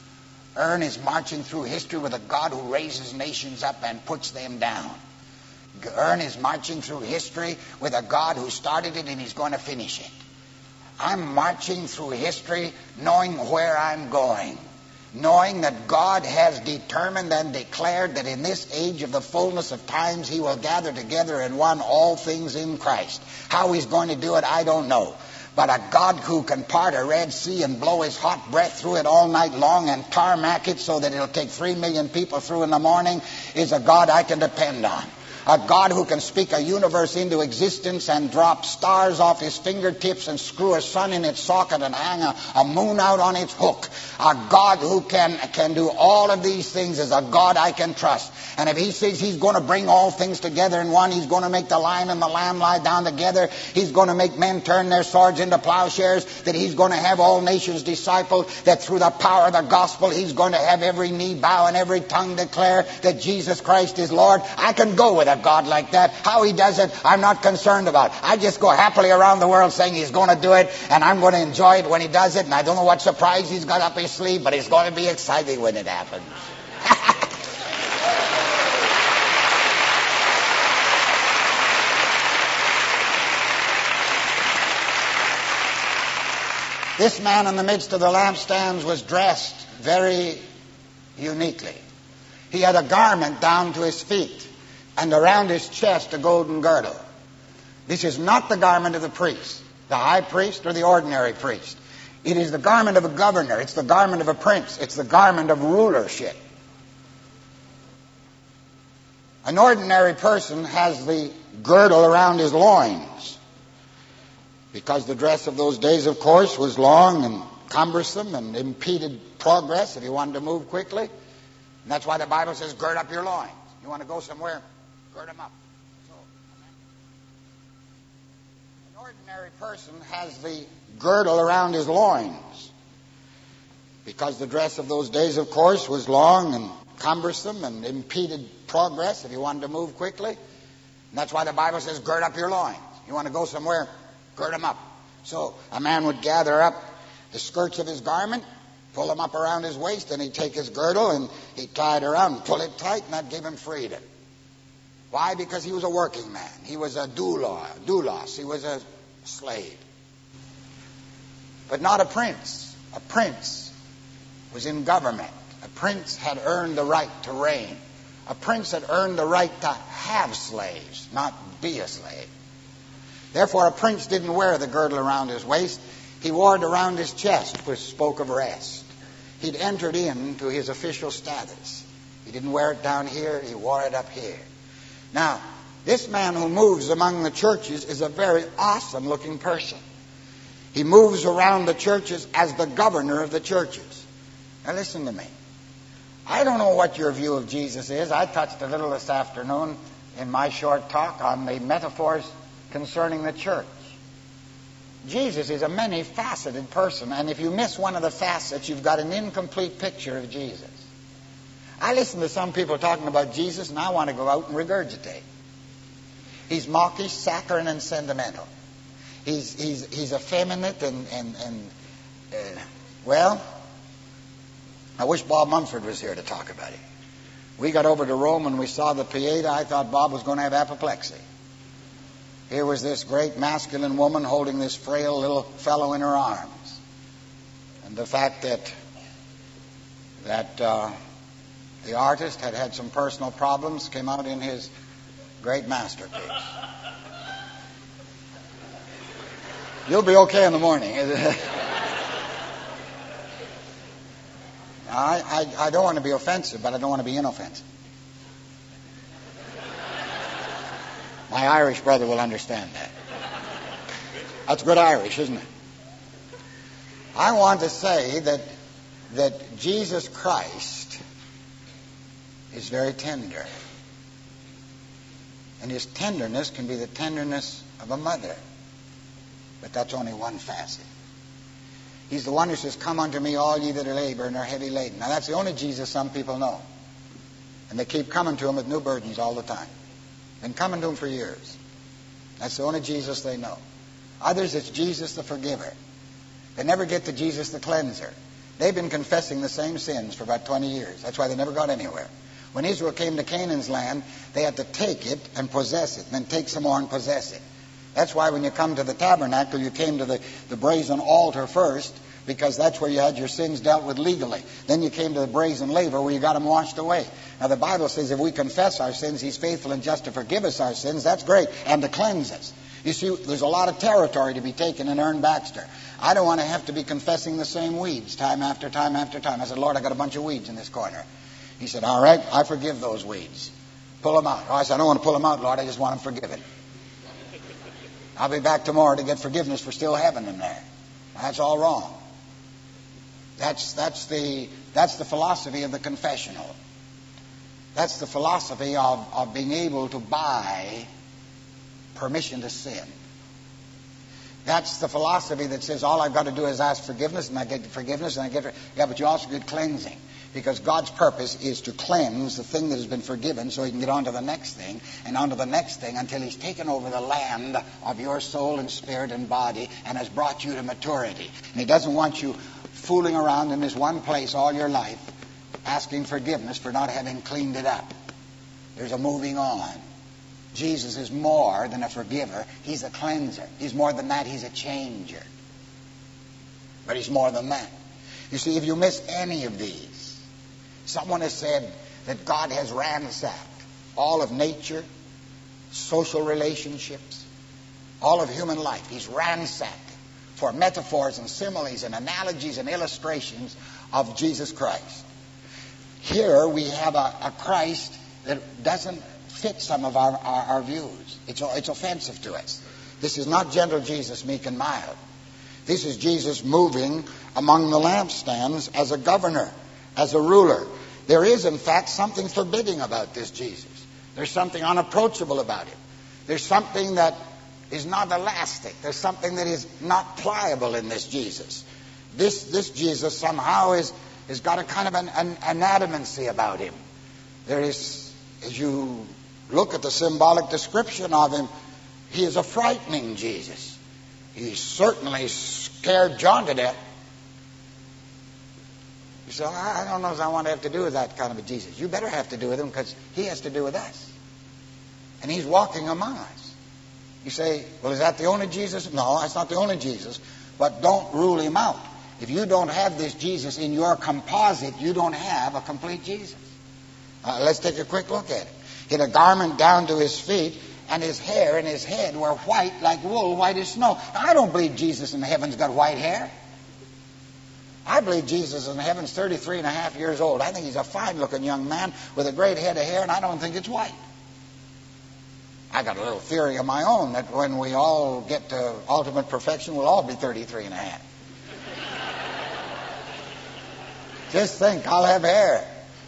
Ern is marching through history with a God who raises nations up and puts them down. Ern is marching through history with a God who started it and he's going to finish it. I'm marching through history knowing where I'm going, knowing that God has determined and declared that in this age of the fullness of times he will gather together in one all things in Christ. How he's going to do it, I don't know. But a God who can part a Red Sea and blow his hot breath through it all night long and tarmac it so that it'll take three million people through in the morning is a God I can depend on. A God who can speak a universe into existence and drop stars off his fingertips and screw a sun in its socket and hang a, a moon out on its hook. A God who can, can do all of these things is a God I can trust. And if he says he's going to bring all things together in one, he's going to make the lion and the lamb lie down together. He's going to make men turn their swords into plowshares. That he's going to have all nations discipled. That through the power of the gospel, he's going to have every knee bow and every tongue declare that Jesus Christ is Lord. I can go with a God like that. How he does it, I'm not concerned about. I just go happily around the world saying he's going to do it, and I'm going to enjoy it when he does it, and I don't know what surprise he's got up his sleeve, but it's going to be exciting when it happens. This man in the midst of the lampstands was dressed very uniquely. He had a garment down to his feet, and around his chest a golden girdle. This is not the garment of the priest, the high priest or the ordinary priest. It is the garment of a governor. It's the garment of a prince. It's the garment of rulership. An ordinary person has the girdle around his loins, because the dress of those days, of course, was long and cumbersome and impeded progress if you wanted to move quickly. And that's why the Bible says, gird up your loins. You want to go somewhere? Gird them up. So, an ordinary person has the girdle around his loins, because the dress of those days, of course, was long and cumbersome and impeded progress if you wanted to move quickly. And that's why the Bible says, gird up your loins. You want to go somewhere? Gird them up. So a man would gather up the skirts of his garment, pull them up around his waist, and he'd take his girdle and he'd tie it around and pull it tight, and that gave him freedom. Why? Because he was a working man. He was a doulos. doulos. He was a slave. But not a prince. A prince was in government. A prince had earned the right to reign. A prince had earned the right to have slaves, not be a slave. Therefore, a prince didn't wear the girdle around his waist. He wore it around his chest, which spoke of rest. He'd entered into his official status. He didn't wear it down here. He wore it up here. Now, this man who moves among the churches is a very awesome-looking person. He moves around the churches as the governor of the churches. Now, listen to me. I don't know what your view of Jesus is. I touched a little this afternoon in my short talk on the metaphors concerning the church. Jesus is a many-faceted person, and if you miss one of the facets, you've got an incomplete picture of Jesus. I listen to some people talking about Jesus, and I want to go out and regurgitate. He's mawkish, saccharine, and sentimental. He's he's he's effeminate and and and uh, well. I wish Bob Mumford was here to talk about it. We got over to Rome and we saw the Pieta. I thought Bob was going to have apoplexy. Here was this great masculine woman holding this frail little fellow in her arms, and the fact that that uh, the artist had had some personal problems came out in his great masterpiece. You'll be okay in the morning. I, I, I don't want to be offensive, but I don't want to be inoffensive. My Irish brother will understand that. That's good Irish, isn't it? I want to say that that Jesus Christ is very tender. And his tenderness can be the tenderness of a mother. But that's only one facet. He's the one who says, "Come unto me, all ye that are labor and are heavy laden." Now, that's the only Jesus some people know. And they keep coming to him with new burdens all the time. Been coming to him for years. That's the only Jesus they know. Others, it's Jesus the forgiver. They never get to Jesus the cleanser. They've been confessing the same sins for about twenty years. That's why they never got anywhere. When Israel came to Canaan's land, they had to take it and possess it, and then take some more and possess it. That's why when you come to the tabernacle, you came to the, the brazen altar first, because that's where you had your sins dealt with legally. Then you came to the brazen laver where you got them washed away. Now the Bible says if we confess our sins, he's faithful and just to forgive us our sins. That's great. And to cleanse us. You see, there's a lot of territory to be taken in Ern Baxter. I don't want to have to be confessing the same weeds time after time after time. I said, "Lord, I got a bunch of weeds in this corner." He said, "All right, I forgive those weeds. Pull them out." Oh, I said, "I don't want to pull them out, Lord. I just want them forgiven. I'll be back tomorrow to get forgiveness for still having them there." That's all wrong. That's that's the that's the philosophy of the confessional. That's the philosophy of, of being able to buy permission to sin. That's the philosophy that says all I've got to do is ask forgiveness, and I get forgiveness, and I get yeah, but you also get cleansing. Because God's purpose is to cleanse the thing that has been forgiven so he can get on to the next thing and on to the next thing until he's taken over the land of your soul and spirit and body and has brought you to maturity. And he doesn't want you fooling around in this one place all your life asking forgiveness for not having cleaned it up. There's a moving on. Jesus is more than a forgiver. He's a cleanser. He's more than that. He's a changer. But he's more than that. You see, if you miss any of these, someone has said that God has ransacked all of nature, social relationships, all of human life. He's ransacked for metaphors and similes and analogies and illustrations of Jesus Christ. Here we have a, a Christ that doesn't fit some of our, our, our views. It's, it's offensive to us. This is not gentle Jesus, meek and mild. This is Jesus moving among the lampstands as a governor, as a ruler. There is, in fact, something forbidding about this Jesus. There's something unapproachable about him. There's something that is not elastic. There's something that is not pliable in this Jesus. This this Jesus somehow is has got a kind of an, an anadomancy about him. There is, as you look at the symbolic description of him, he is a frightening Jesus. He certainly scared John to death. You say, I don't know if I want to have to do with that kind of a Jesus. You better have to do with him because he has to do with us. And he's walking among us. You say, well, is that the only Jesus? No, that's not the only Jesus. But don't rule him out. If you don't have this Jesus in your composite, you don't have a complete Jesus. Uh, let's take a quick look at it. He had a garment down to his feet, and his hair and his head were white like wool, white as snow. Now, I don't believe Jesus in heaven's got white hair. I believe Jesus in heaven's thirty-three and a half years old. I think he's a fine-looking young man with a great head of hair, and I don't think it's white. I got a little theory of my own that when we all get to ultimate perfection, we'll all be thirty-three and a half. Just think, I'll have hair.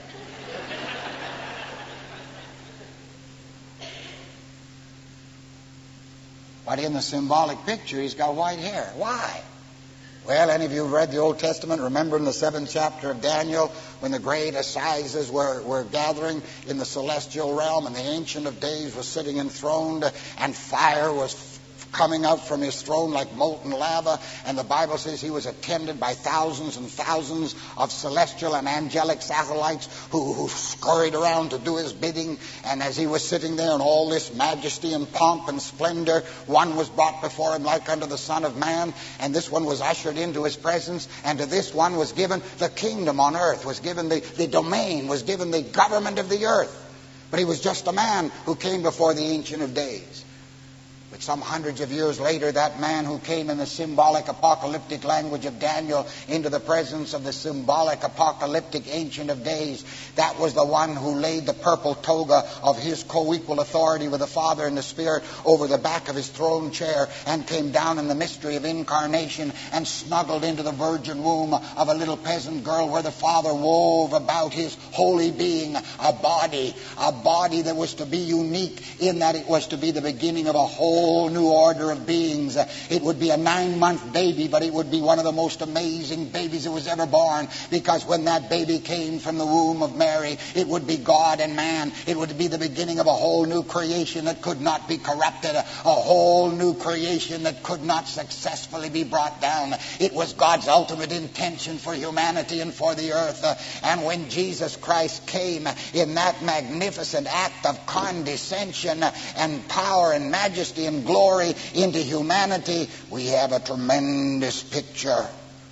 But in the symbolic picture, he's got white hair. Why? Well, any of you who read the Old Testament, remember in the seventh chapter of Daniel, when the great assizes were, were gathering in the celestial realm, and the Ancient of Days was sitting enthroned, and fire was coming out from his throne like molten lava, and the Bible says he was attended by thousands and thousands of celestial and angelic satellites who, who scurried around to do his bidding. And as he was sitting there in all this majesty and pomp and splendor, one was brought before him like unto the Son of Man, and this one was ushered into his presence, and to this one was given the kingdom on earth, was given the, the domain, was given the government of the earth. But he was just a man who came before the Ancient of Days. But some hundreds of years later, that man who came in the symbolic apocalyptic language of Daniel into the presence of the symbolic apocalyptic Ancient of Days, that was the one who laid the purple toga of his co-equal authority with the Father and the Spirit over the back of his throne chair, and came down in the mystery of incarnation and snuggled into the virgin womb of a little peasant girl, where the Father wove about his holy being a body, a body that was to be unique in that it was to be the beginning of a whole whole new order of beings. It would be a nine-month baby, but it would be one of the most amazing babies that was ever born, because when that baby came from the womb of Mary, it would be God and man. It would be the beginning of a whole new creation that could not be corrupted, a whole new creation that could not successfully be brought down. It was God's ultimate intention for humanity and for the earth. And when Jesus Christ came in that magnificent act of condescension and power and majesty and glory into humanity, we have a tremendous picture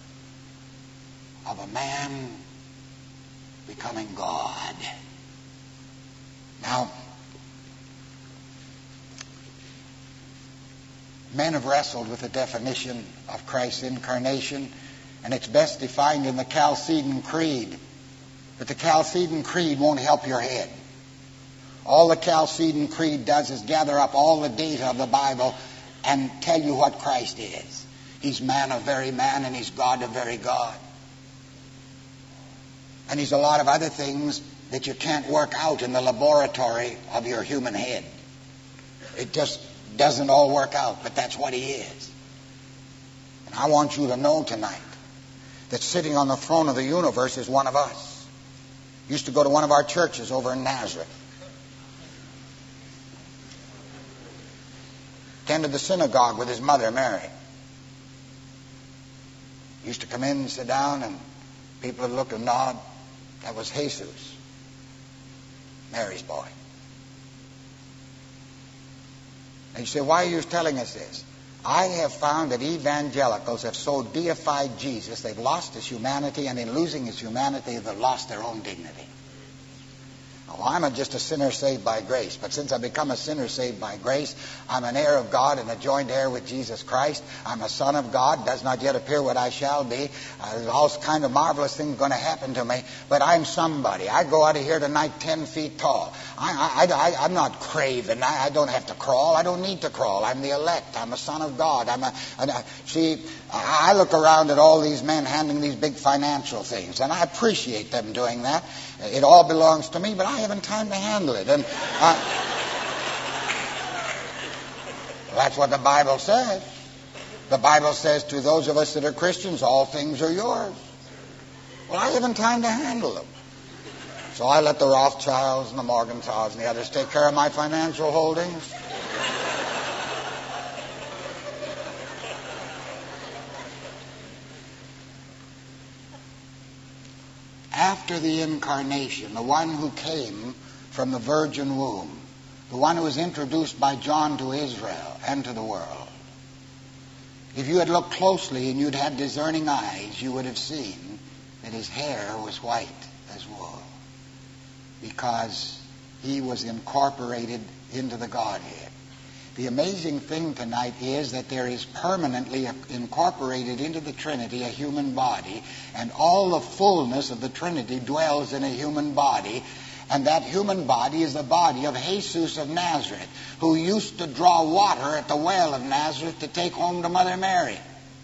of a man becoming God. Now, men have wrestled with the definition of Christ's incarnation, and it's best defined in the Chalcedon Creed. But the Chalcedon Creed won't help your head. All the Chalcedon Creed does is gather up all the data of the Bible and tell you what Christ is. He's man of very man, and he's God of very God. And he's a lot of other things that you can't work out in the laboratory of your human head. It just doesn't all work out, but that's what he is. And I want you to know tonight that sitting on the throne of the universe is one of us. Used to go to one of our churches over in Nazareth. Attended the synagogue with his mother, Mary. Used to come in and sit down, and people would look and nod. That was Jesus, Mary's boy. And you say, why are you telling us this? I have found that evangelicals have so deified Jesus, they've lost his humanity, and in losing his humanity, they've lost their own dignity. Well, I'm a, just a sinner saved by grace. But since I've become a sinner saved by grace, I'm an heir of God and a joint heir with Jesus Christ. I'm a son of God. Does not yet appear what I shall be. Uh, there's all kind of marvelous things going to happen to me. But I'm somebody. I go out of here tonight ten feet tall. I, I, I, I'm not craven. I, I don't have to crawl. I don't need to crawl. I'm the elect. I'm a son of God. I'm a, a, see, I look around at all these men handling these big financial things, and I appreciate them doing that. It all belongs to me, but I haven't time to handle it. And uh, that's what the Bible says. The Bible says to those of us that are Christians, all things are yours. Well, I haven't time to handle them. So I let the Rothschilds and the Morgenthal's and the others take care of my financial holdings. After the incarnation, the one who came from the virgin womb, the one who was introduced by John to Israel and to the world, if you had looked closely and you'd had discerning eyes, you would have seen that his hair was white as wool, because he was incorporated into the Godhead. The amazing thing tonight is that there is permanently incorporated into the Trinity a human body, and all the fullness of the Trinity dwells in a human body, and that human body is the body of Jesus of Nazareth, who used to draw water at the well of Nazareth to take home to Mother Mary.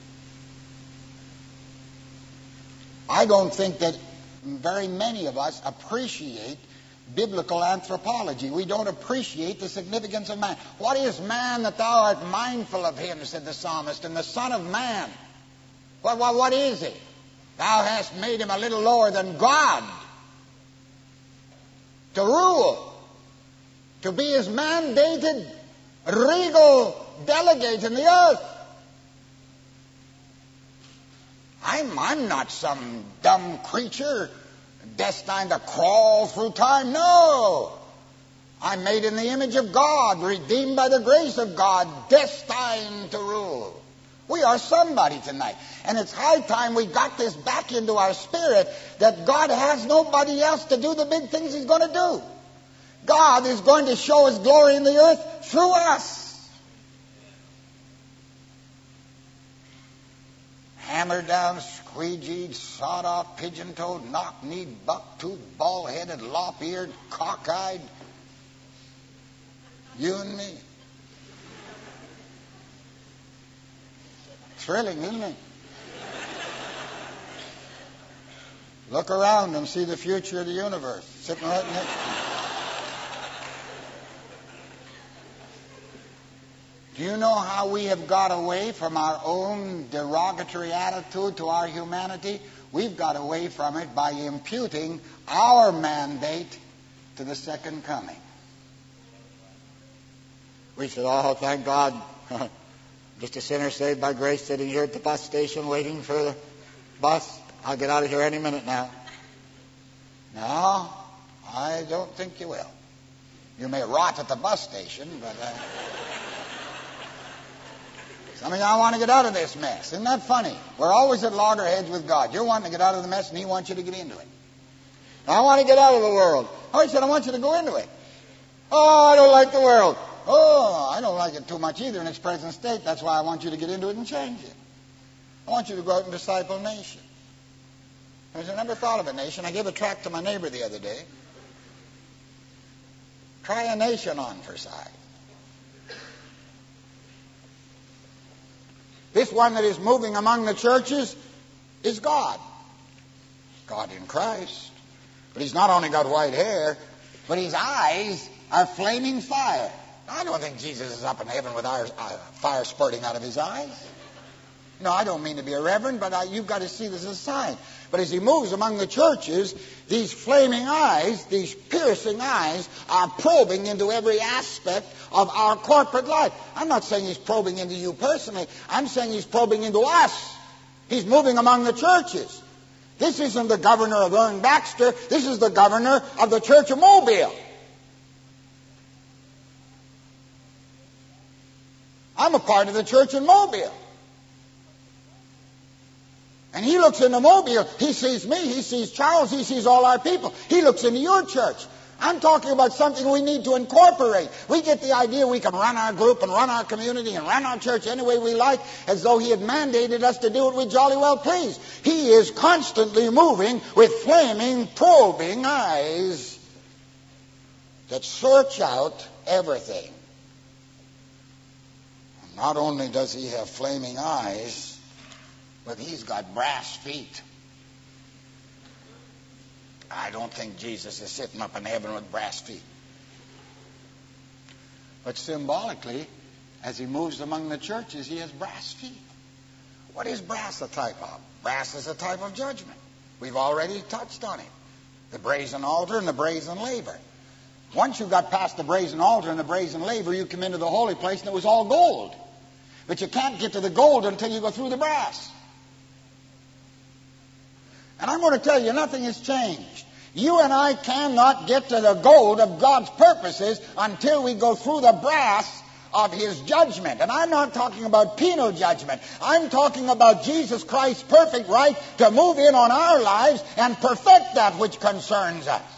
I don't think that very many of us appreciate biblical anthropology. We don't appreciate the significance of man. What is man that thou art mindful of him, said the psalmist, and the Son of Man? What, what, what is he? Thou hast made him a little lower than God to rule, to be his mandated regal delegate in the earth. I'm, I'm not some dumb creature destined to crawl through time. No. I'm made in the image of God, redeemed by the grace of God, destined to rule. We are somebody tonight. And it's high time we got this back into our spirit that God has nobody else to do the big things he's going to do. God is going to show his glory in the earth through us. Hammered down, squeegeed, sawed-off, pigeon-toed, knock-kneed, buck-toothed, bald-headed, lop-eared, cockeyed. You and me. Thrilling, isn't it? Look around and see the future of the universe sitting right next to you. Do you know how we have got away from our own derogatory attitude to our humanity? We've got away from it by imputing our mandate to the second coming. We said, oh, thank God, just a sinner saved by grace sitting here at the bus station waiting for the bus. I'll get out of here any minute now. No, I don't think you will. You may rot at the bus station, but... Uh, Some of y'all want to get out of this mess. Isn't that funny? We're always at loggerheads with God. You're wanting to get out of the mess, and he wants you to get into it. I want to get out of the world. Oh, he said, I want you to go into it. Oh, I don't like the world. Oh, I don't like it too much either in its present state. That's why I want you to get into it and change it. I want you to go out and disciple nations. I never thought of a nation. I gave a tract to my neighbor the other day. Try a nation on for size. This one that is moving among the churches is God. God in Christ. But he's not only got white hair, but his eyes are flaming fire. I don't think Jesus is up in heaven with our, uh, fire spurting out of his eyes. No, I don't mean to be irreverent, but I, you've got to see this as a sign. But as he moves among the churches, these flaming eyes, these piercing eyes, are probing into every aspect of our corporate life. I'm not saying he's probing into you personally. I'm saying he's probing into us. He's moving among the churches. This isn't the governor of Ern Baxter. This is the governor of the Church of Mobile. I'm a part of the church in Mobile. And he looks into Mobile. He sees me. He sees Charles. He sees all our people. He looks into your church. I'm talking about something we need to incorporate. We get the idea we can run our group and run our community and run our church any way we like, as though he had mandated us to do it we jolly well please. He is constantly moving with flaming, probing eyes that search out everything. And not only does he have flaming eyes, but he's got brass feet. I don't think Jesus is sitting up in heaven with brass feet. But symbolically, as he moves among the churches, he has brass feet. What is brass a type of? Brass is a type of judgment. We've already touched on it. The brazen altar and the brazen laver. Once you got past the brazen altar and the brazen laver, you come into the holy place and it was all gold. But you can't get to the gold until you go through the brass. And I'm going to tell you, nothing has changed. You and I cannot get to the gold of God's purposes until we go through the brass of his judgment. And I'm not talking about penal judgment. I'm talking about Jesus Christ's perfect right to move in on our lives and perfect that which concerns us.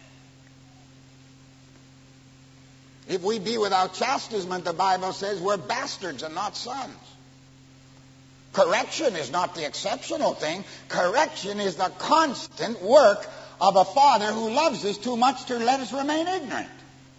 If we be without chastisement, the Bible says we're bastards and not sons. Correction is not the exceptional thing. Correction is the constant work of a father who loves us too much to let us remain ignorant.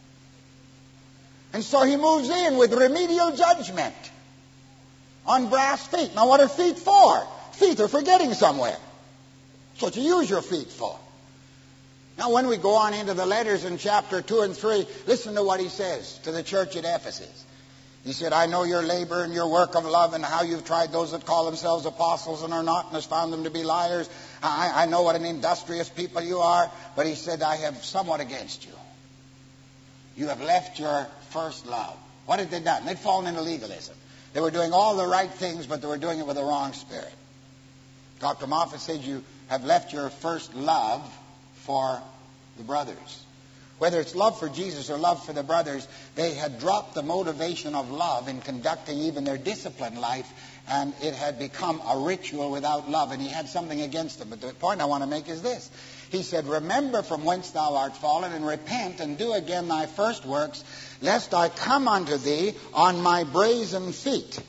And so he moves in with remedial judgment on brass feet. Now what are feet for? Feet are for getting somewhere. That's what you use your feet for. Now when we go on into the letters in chapter two and three, listen to what he says to the church at Ephesus. He said, I know your labor and your work of love and how you've tried those that call themselves apostles and are not and has found them to be liars. I, I know what an industrious people you are. But he said, I have somewhat against you. You have left your first love. What had they done? They'd fallen into legalism. They were doing all the right things, but they were doing it with the wrong spirit. Doctor Moffat said, you have left your first love for the brothers. Whether it's love for Jesus or love for the brothers, they had dropped the motivation of love in conducting even their disciplined life, and it had become a ritual without love, and he had something against them. But the point I want to make is this. He said, remember from whence thou art fallen, and repent, and do again thy first works, lest I come unto thee on my brazen feet.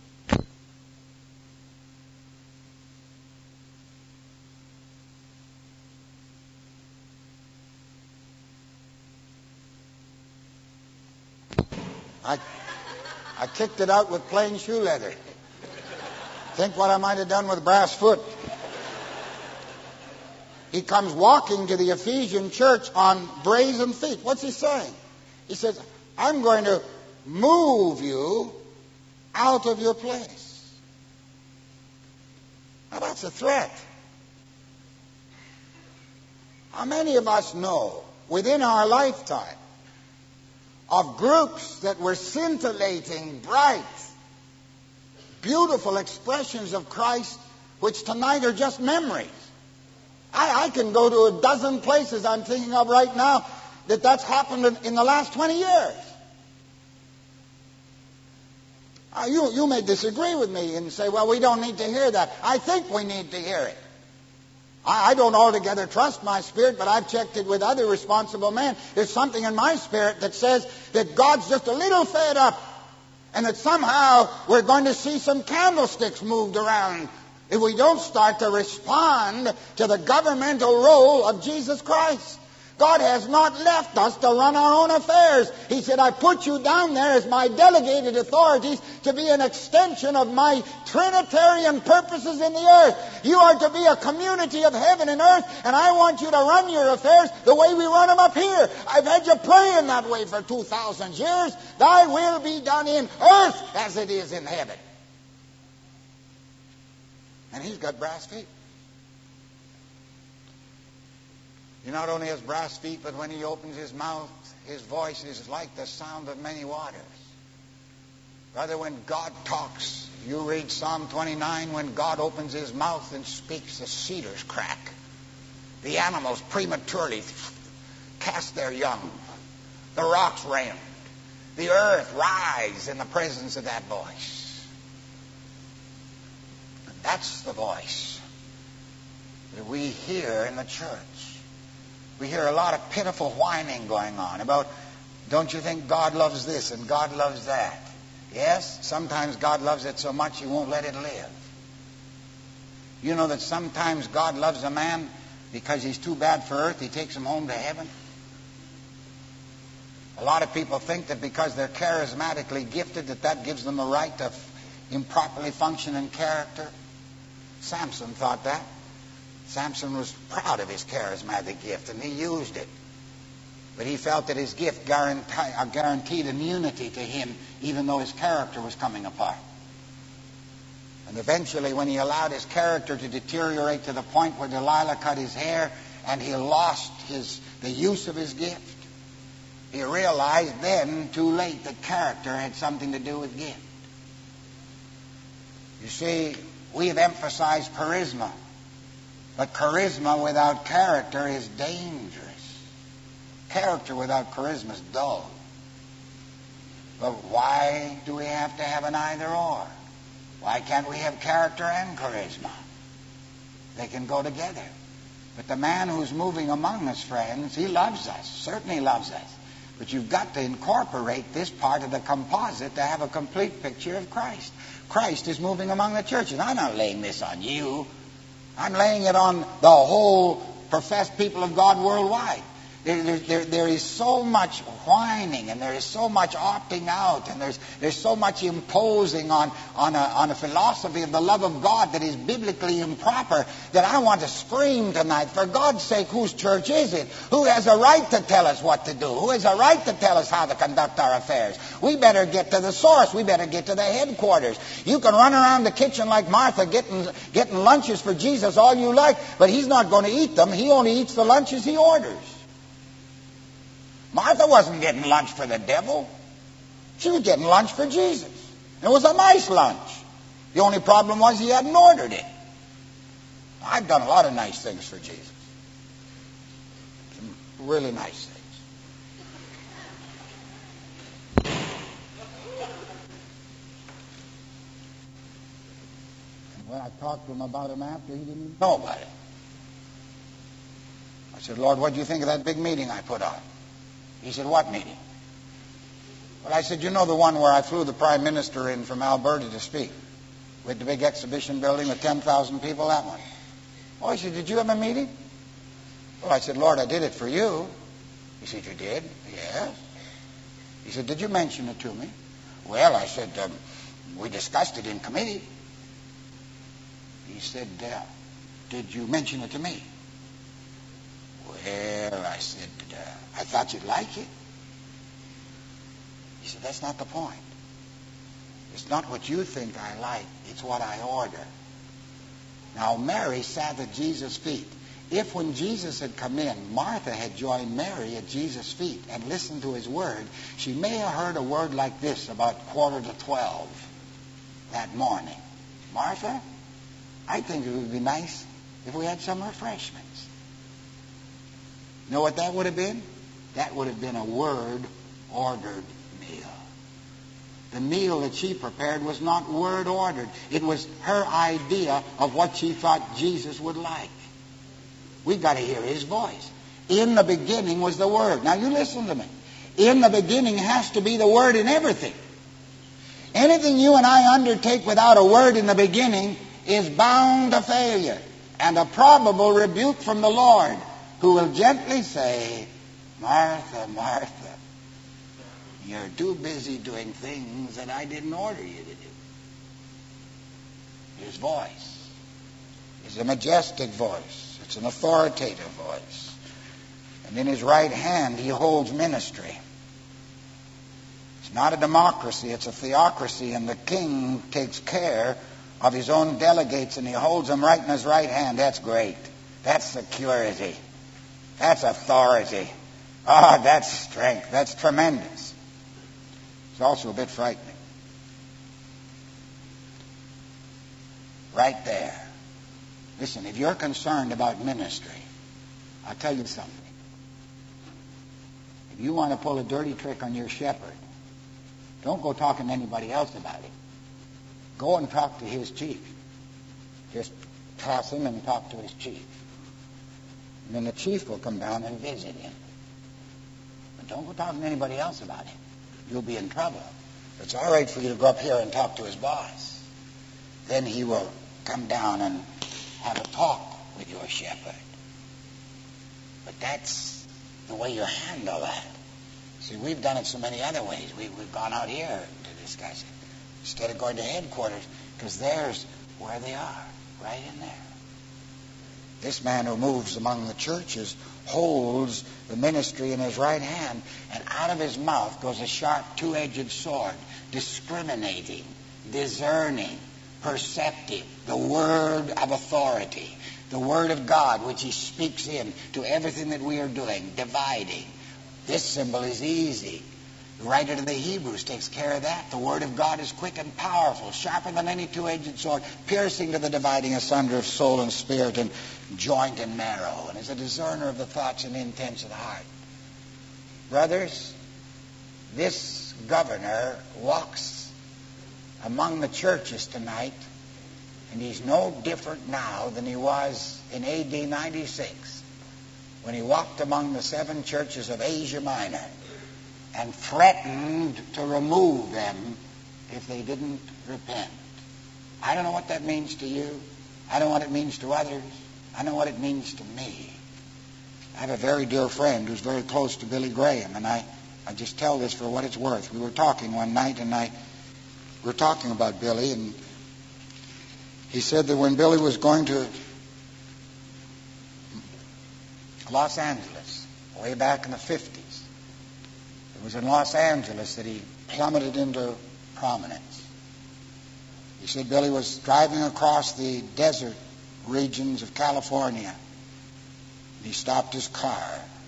I, I kicked it out with plain shoe leather. Think what I might have done with brass foot. He comes walking to the Ephesian church on brazen feet. What's he saying? He says, I'm going to move you out of your place. Now that's a threat. How many of us know within our lifetime of groups that were scintillating, bright, beautiful expressions of Christ, which tonight are just memories? I, I can go to a dozen places I'm thinking of right now that that's happened in, in the last twenty years. Uh, you, you may disagree with me and say, well, we don't need to hear that. I think we need to hear it. I, I don't altogether trust my spirit, but I've checked it with other responsible men. There's something in my spirit that says that God's just a little fed up and that somehow we're going to see some candlesticks moved around if we don't start to respond to the governmental role of Jesus Christ. God has not left us to run our own affairs. He said, I put you down there as my delegated authorities to be an extension of my Trinitarian purposes in the earth. You are to be a community of heaven and earth, and I want you to run your affairs the way we run them up here. I've had you praying that way for two thousand years. Thy will be done in earth as it is in heaven. And he's got brass feet. He not only has brass feet, but when he opens his mouth, his voice is like the sound of many waters. Brother, when God talks, you read Psalm twenty-nine, when God opens his mouth and speaks, the cedars crack. The animals prematurely cast their young. The rocks rend. The earth rise in the presence of that voice. And that's the voice that we hear in the church. We hear a lot of pitiful whining going on about, don't you think God loves this and God loves that? Yes, sometimes God loves it so much he won't let it live. You know that sometimes God loves a man because he's too bad for earth, he takes him home to heaven? A lot of people think that because they're charismatically gifted that that gives them the right to improperly function in character. Samson thought that. Samson was proud of his charismatic gift, and he used it. But he felt that his gift guarantee, guaranteed immunity to him, even though his character was coming apart. And eventually, when he allowed his character to deteriorate to the point where Delilah cut his hair, and he lost his the use of his gift, he realized then, too late, that character had something to do with gift. You see, we have emphasized charisma. But charisma without character is dangerous. Character without charisma is dull. But why do we have to have an either or? Why can't we have character and charisma? They can go together. But the man who's moving among us, friends, he loves us, certainly loves us. But you've got to incorporate this part of the composite to have a complete picture of Christ. Christ is moving among the churches. I'm not laying this on you. I'm laying it on the whole professed people of God worldwide. There, there, there, there is so much whining, and there is so much opting out, and there's, there's so much imposing on, on, a, on a philosophy of the love of God that is biblically improper that I want to scream tonight, for God's sake, whose church is it? Who has a right to tell us what to do? Who has a right to tell us how to conduct our affairs? We better get to the source. We better get to the headquarters. You can run around the kitchen like Martha getting, getting lunches for Jesus all you like, but he's not going to eat them. He only eats the lunches he orders. Martha wasn't getting lunch for the devil. She was getting lunch for Jesus. It was a nice lunch. The only problem was he hadn't ordered it. I've done a lot of nice things for Jesus. Some really nice things. And when I talked to him about him after, he didn't even know about it. I said, Lord, what do you think of that big meeting I put on? He said, what meeting? Well, I said, you know the one where I flew the Prime Minister in from Alberta to speak? With the big exhibition building with ten thousand people, that one. Oh, he said, did you have a meeting? Well, I said, Lord, I did it for you. He said, you did? Yes. He said, did you mention it to me? Well, I said, um, we discussed it in committee. He said, uh, did you mention it to me? Well, I said, uh, I thought you'd like it. He said, that's not the point. It's not what you think I like. It's what I order. Now, Mary sat at Jesus' feet. If when Jesus had come in, Martha had joined Mary at Jesus' feet and listened to his word, she may have heard a word like this about quarter to twelve that morning. Martha, I think it would be nice if we had some refreshments. You know what that would have been? That would have been a word-ordered meal. The meal that she prepared was not word-ordered. It was her idea of what she thought Jesus would like. We've got to hear his voice. In the beginning was the Word. Now you listen to me. In the beginning has to be the Word in everything. Anything you and I undertake without a word in the beginning is bound to failure and a probable rebuke from the Lord, who will gently say, Martha, Martha, you're too busy doing things that I didn't order you to do. His voice is a majestic voice. It's an authoritative voice. And in his right hand he holds ministry. It's not a democracy, it's a theocracy, and the king takes care of his own delegates and he holds them right in his right hand. That's great. That's security. That's authority. Ah, oh, that's strength. That's tremendous. It's also a bit frightening. Right there. Listen, if you're concerned about ministry, I'll tell you something. If you want to pull a dirty trick on your shepherd, don't go talking to anybody else about it. Go and talk to his chief. Just toss him and talk to his chief. And then the chief will come down and visit him. But don't go talking to anybody else about it. You'll be in trouble. It's all right for you to go up here and talk to his boss. Then he will come down and have a talk with your shepherd. But that's the way you handle that. See, we've done it so many other ways. We, we've gone out here to discuss it instead of going to headquarters, because there's where they are, right in there. This man who moves among the churches holds the ministry in his right hand, and out of his mouth goes a sharp two-edged sword, discriminating, discerning, perceptive, the word of authority, the word of God which he speaks in to everything that we are doing, dividing. This symbol is easy. The writer to the Hebrews takes care of that. The word of God is quick and powerful, sharper than any two-edged sword, piercing to the dividing asunder of soul and spirit and joint and marrow, and is a discerner of the thoughts and intents of the heart. Brothers, this governor walks among the churches tonight, and he's no different now than he was in A D ninety-six, when he walked among the seven churches of Asia Minor and threatened to remove them if they didn't repent. I don't know what that means to you. I don't know what it means to others. I know what it means to me. I have a very dear friend who's very close to Billy Graham, and I, I just tell this for what it's worth. We were talking one night, and I we were talking about Billy, and he said that when Billy was going to Los Angeles, way back in the fifties, it was in Los Angeles that he plummeted into prominence. He said Billy was driving across the desert regions of California. He stopped his car.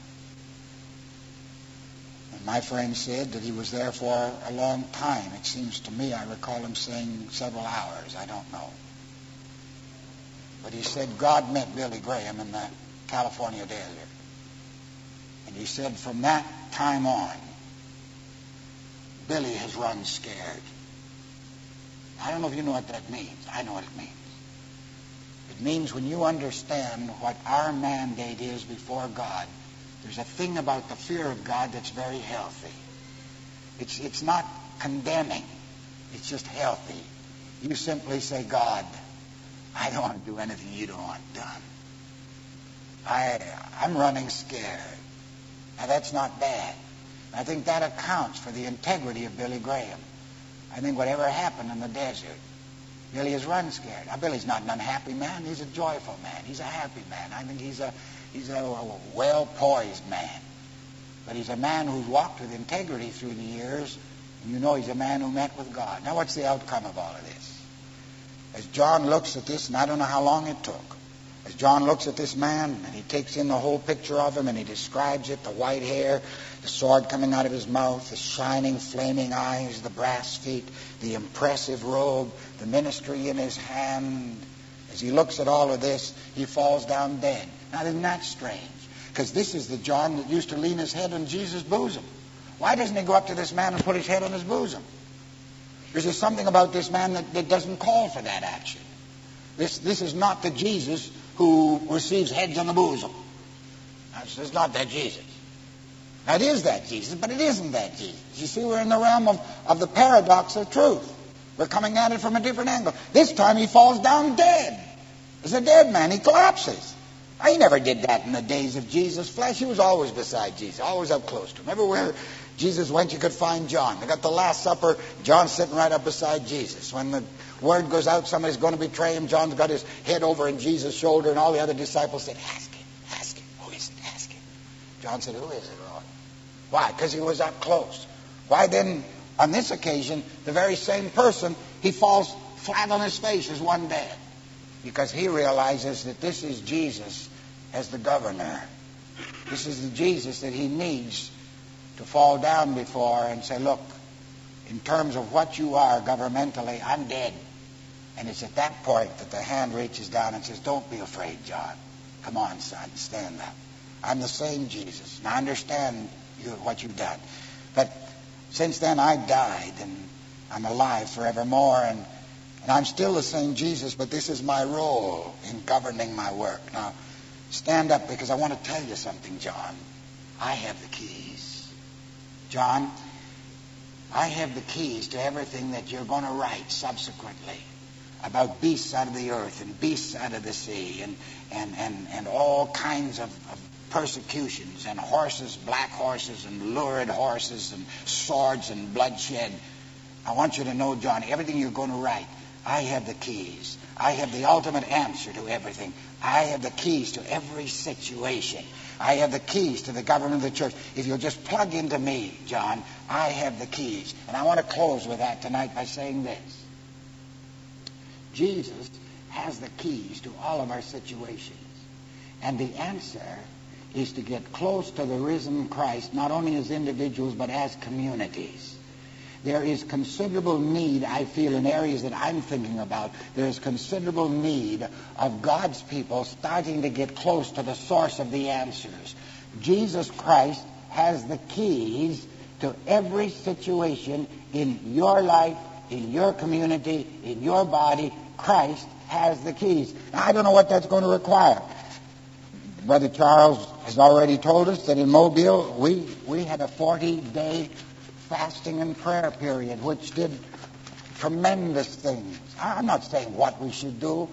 And my friend said that he was there for a long time. It seems to me, I recall him saying several hours. I don't know. But he said God met Billy Graham in the California desert. And he said from that time on, Billy has run scared. I don't know if you know what that means. I know what it means. It means when you understand what our mandate is before God, there's a thing about the fear of God that's very healthy. It's, it's not condemning. It's just healthy. You simply say, God, I don't want to do anything you don't want done. I, I'm running scared. Now, that's not bad. I think that accounts for the integrity of Billy Graham. I think whatever happened in the desert, Billy has run scared. Now, Billy's not an unhappy man. He's a joyful man. He's a happy man. I think he's a he's a, a well-poised man. But he's a man who's walked with integrity through the years, and you know he's a man who met with God. Now, what's the outcome of all of this? As John looks at this, and I don't know how long it took, as John looks at this man, and he takes in the whole picture of him, and he describes it, the white hair, the sword coming out of his mouth, the shining, flaming eyes, the brass feet, the impressive robe, the ministry in his hand. As he looks at all of this, he falls down dead. Now, isn't that strange? Because this is the John that used to lean his head on Jesus' bosom. Why doesn't he go up to this man and put his head on his bosom? There's just something about this man that, that doesn't call for that action. This, this is not the Jesus who receives heads on the bosom. That's, that's not that Jesus. Now, it is that Jesus, but it isn't that Jesus. You see, we're in the realm of, of the paradox of truth. We're coming at it from a different angle. This time he falls down dead. As a dead man, he collapses. Now, he never did that in the days of Jesus' flesh. He was always beside Jesus, always up close to him. Everywhere Jesus went, you could find John. They got the Last Supper, John's sitting right up beside Jesus. When the word goes out somebody's going to betray him, John's got his head over in Jesus' shoulder, and all the other disciples said, ask him, ask him, who is it, ask him. John said, who is it, Lord? Why? Because he was up close. Why then, on this occasion, the very same person, he falls flat on his face as one dead? Because he realizes that this is Jesus as the governor. This is the Jesus that he needs to fall down before and say, look, in terms of what you are governmentally, I'm dead. And it's at that point that the hand reaches down and says, don't be afraid, John. Come on, son, stand up. I'm the same Jesus, and I understand you, what you've done. But since then, I died, and I'm alive forevermore, and, and I'm still the same Jesus, but this is my role in governing my work. Now, stand up, because I want to tell you something, John. I have the keys. John, I have the keys to everything that you're going to write subsequently about beasts out of the earth and beasts out of the sea and, and, and, and all kinds of, of persecutions and horses, black horses and lurid horses and swords and bloodshed. I want you to know, John, everything you're going to write, I have the keys. I have the ultimate answer to everything. I have the keys to every situation. I have the keys to the government of the church. If you'll just plug into me, John, I have the keys. And I want to close with that tonight by saying this. Jesus has the keys to all of our situations. And the answer is to get close to the risen Christ, not only as individuals, but as communities. There is considerable need, I feel, in areas that I'm thinking about. There is considerable need of God's people starting to get close to the source of the answers. Jesus Christ has the keys to every situation in your life, in your community, in your body. Christ has the keys. Now, I don't know what that's going to require. Brother Charles has already told us that in Mobile, we, we had a forty-day fasting and prayer period, which did tremendous things. I'm not saying what we should do,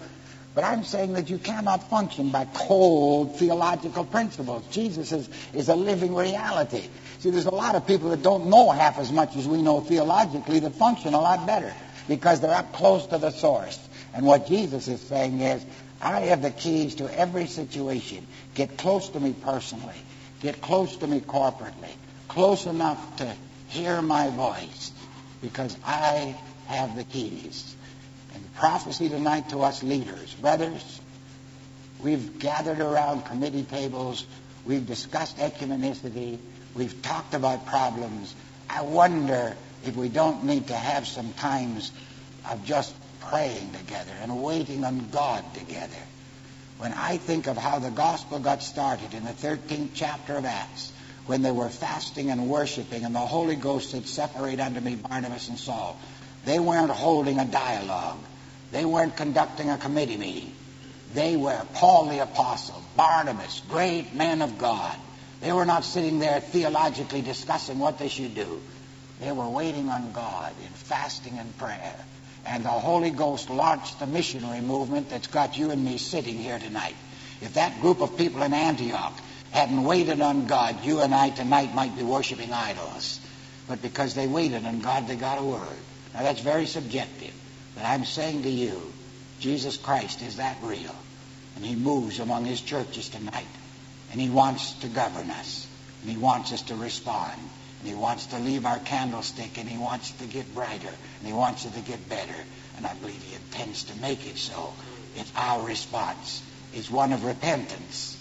But I'm saying that you cannot function by cold theological principles. Jesus is, is a living reality. See, there's a lot of people that don't know half as much as we know theologically that function a lot better because they're up close to the source. And what Jesus is saying is, I have the keys to every situation. Get close to me personally. Get close to me corporately. Close enough to hear my voice because I have the keys. And the prophecy tonight to us leaders, brothers, we've gathered around committee tables, we've discussed ecumenicity, we've talked about problems. I wonder if we don't need to have some times of just praying together and waiting on God together. When I think of how the gospel got started in the thirteenth chapter of Acts, when they were fasting and worshiping and the Holy Ghost said, separate unto me Barnabas and Saul, they weren't holding a dialogue. They weren't conducting a committee meeting. They were Paul the Apostle, Barnabas, great men of God. They were not sitting there theologically discussing what they should do. They were waiting on God in fasting and prayer. And the Holy Ghost launched the missionary movement that's got you and me sitting here tonight. If that group of people in Antioch hadn't waited on God, you and I tonight might be worshiping idols. But because they waited on God, they got a word. Now that's very subjective. But I'm saying to you, Jesus Christ is that real. And he moves among his churches tonight. And he wants to govern us. And he wants us to respond. And he wants to leave our candlestick, and he wants to get brighter, and he wants it to get better. And I believe he intends to make it so. It's our response. It's one of repentance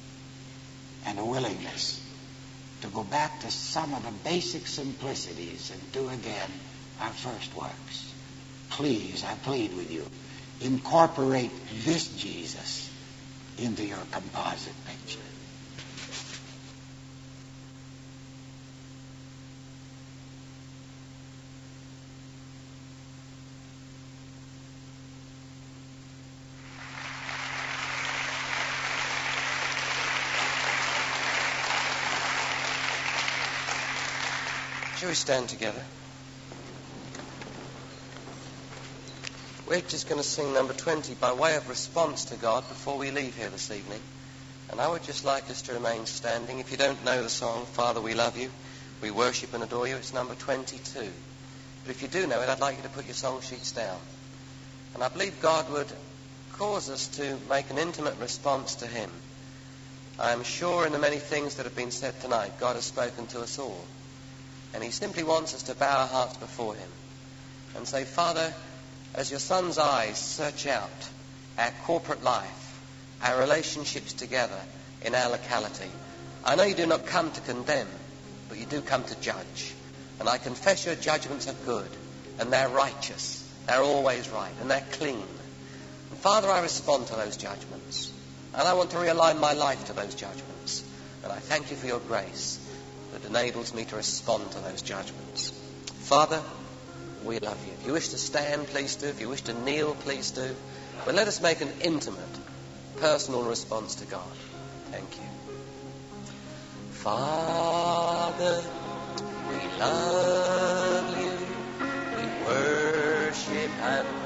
and a willingness to go back to some of the basic simplicities and do again our first works. Please, I plead with you, incorporate this Jesus into your composite picture. Shall we stand together? We're just going to sing number twenty by way of response to God before we leave here this evening. And I would just like us to remain standing. If you don't know the song, Father, We Love You, We Worship and Adore You, it's number twenty-two. But if you do know it, I'd like you to put your song sheets down. And I believe God would cause us to make an intimate response to him. I am sure in the many things that have been said tonight, God has spoken to us all. And he simply wants us to bow our hearts before him and say, Father, as your son's eyes search out our corporate life, our relationships together in our locality, I know you do not come to condemn, but you do come to judge. And I confess your judgments are good, and they're righteous, they're always right, and they're clean. And Father, I respond to those judgments, and I want to realign my life to those judgments. And I thank you for your grace that enables me to respond to those judgments. Father, we love you. If you wish to stand, please do. If you wish to kneel, please do. But let us make an intimate, personal response to God. Thank you. Father, we love you. We worship and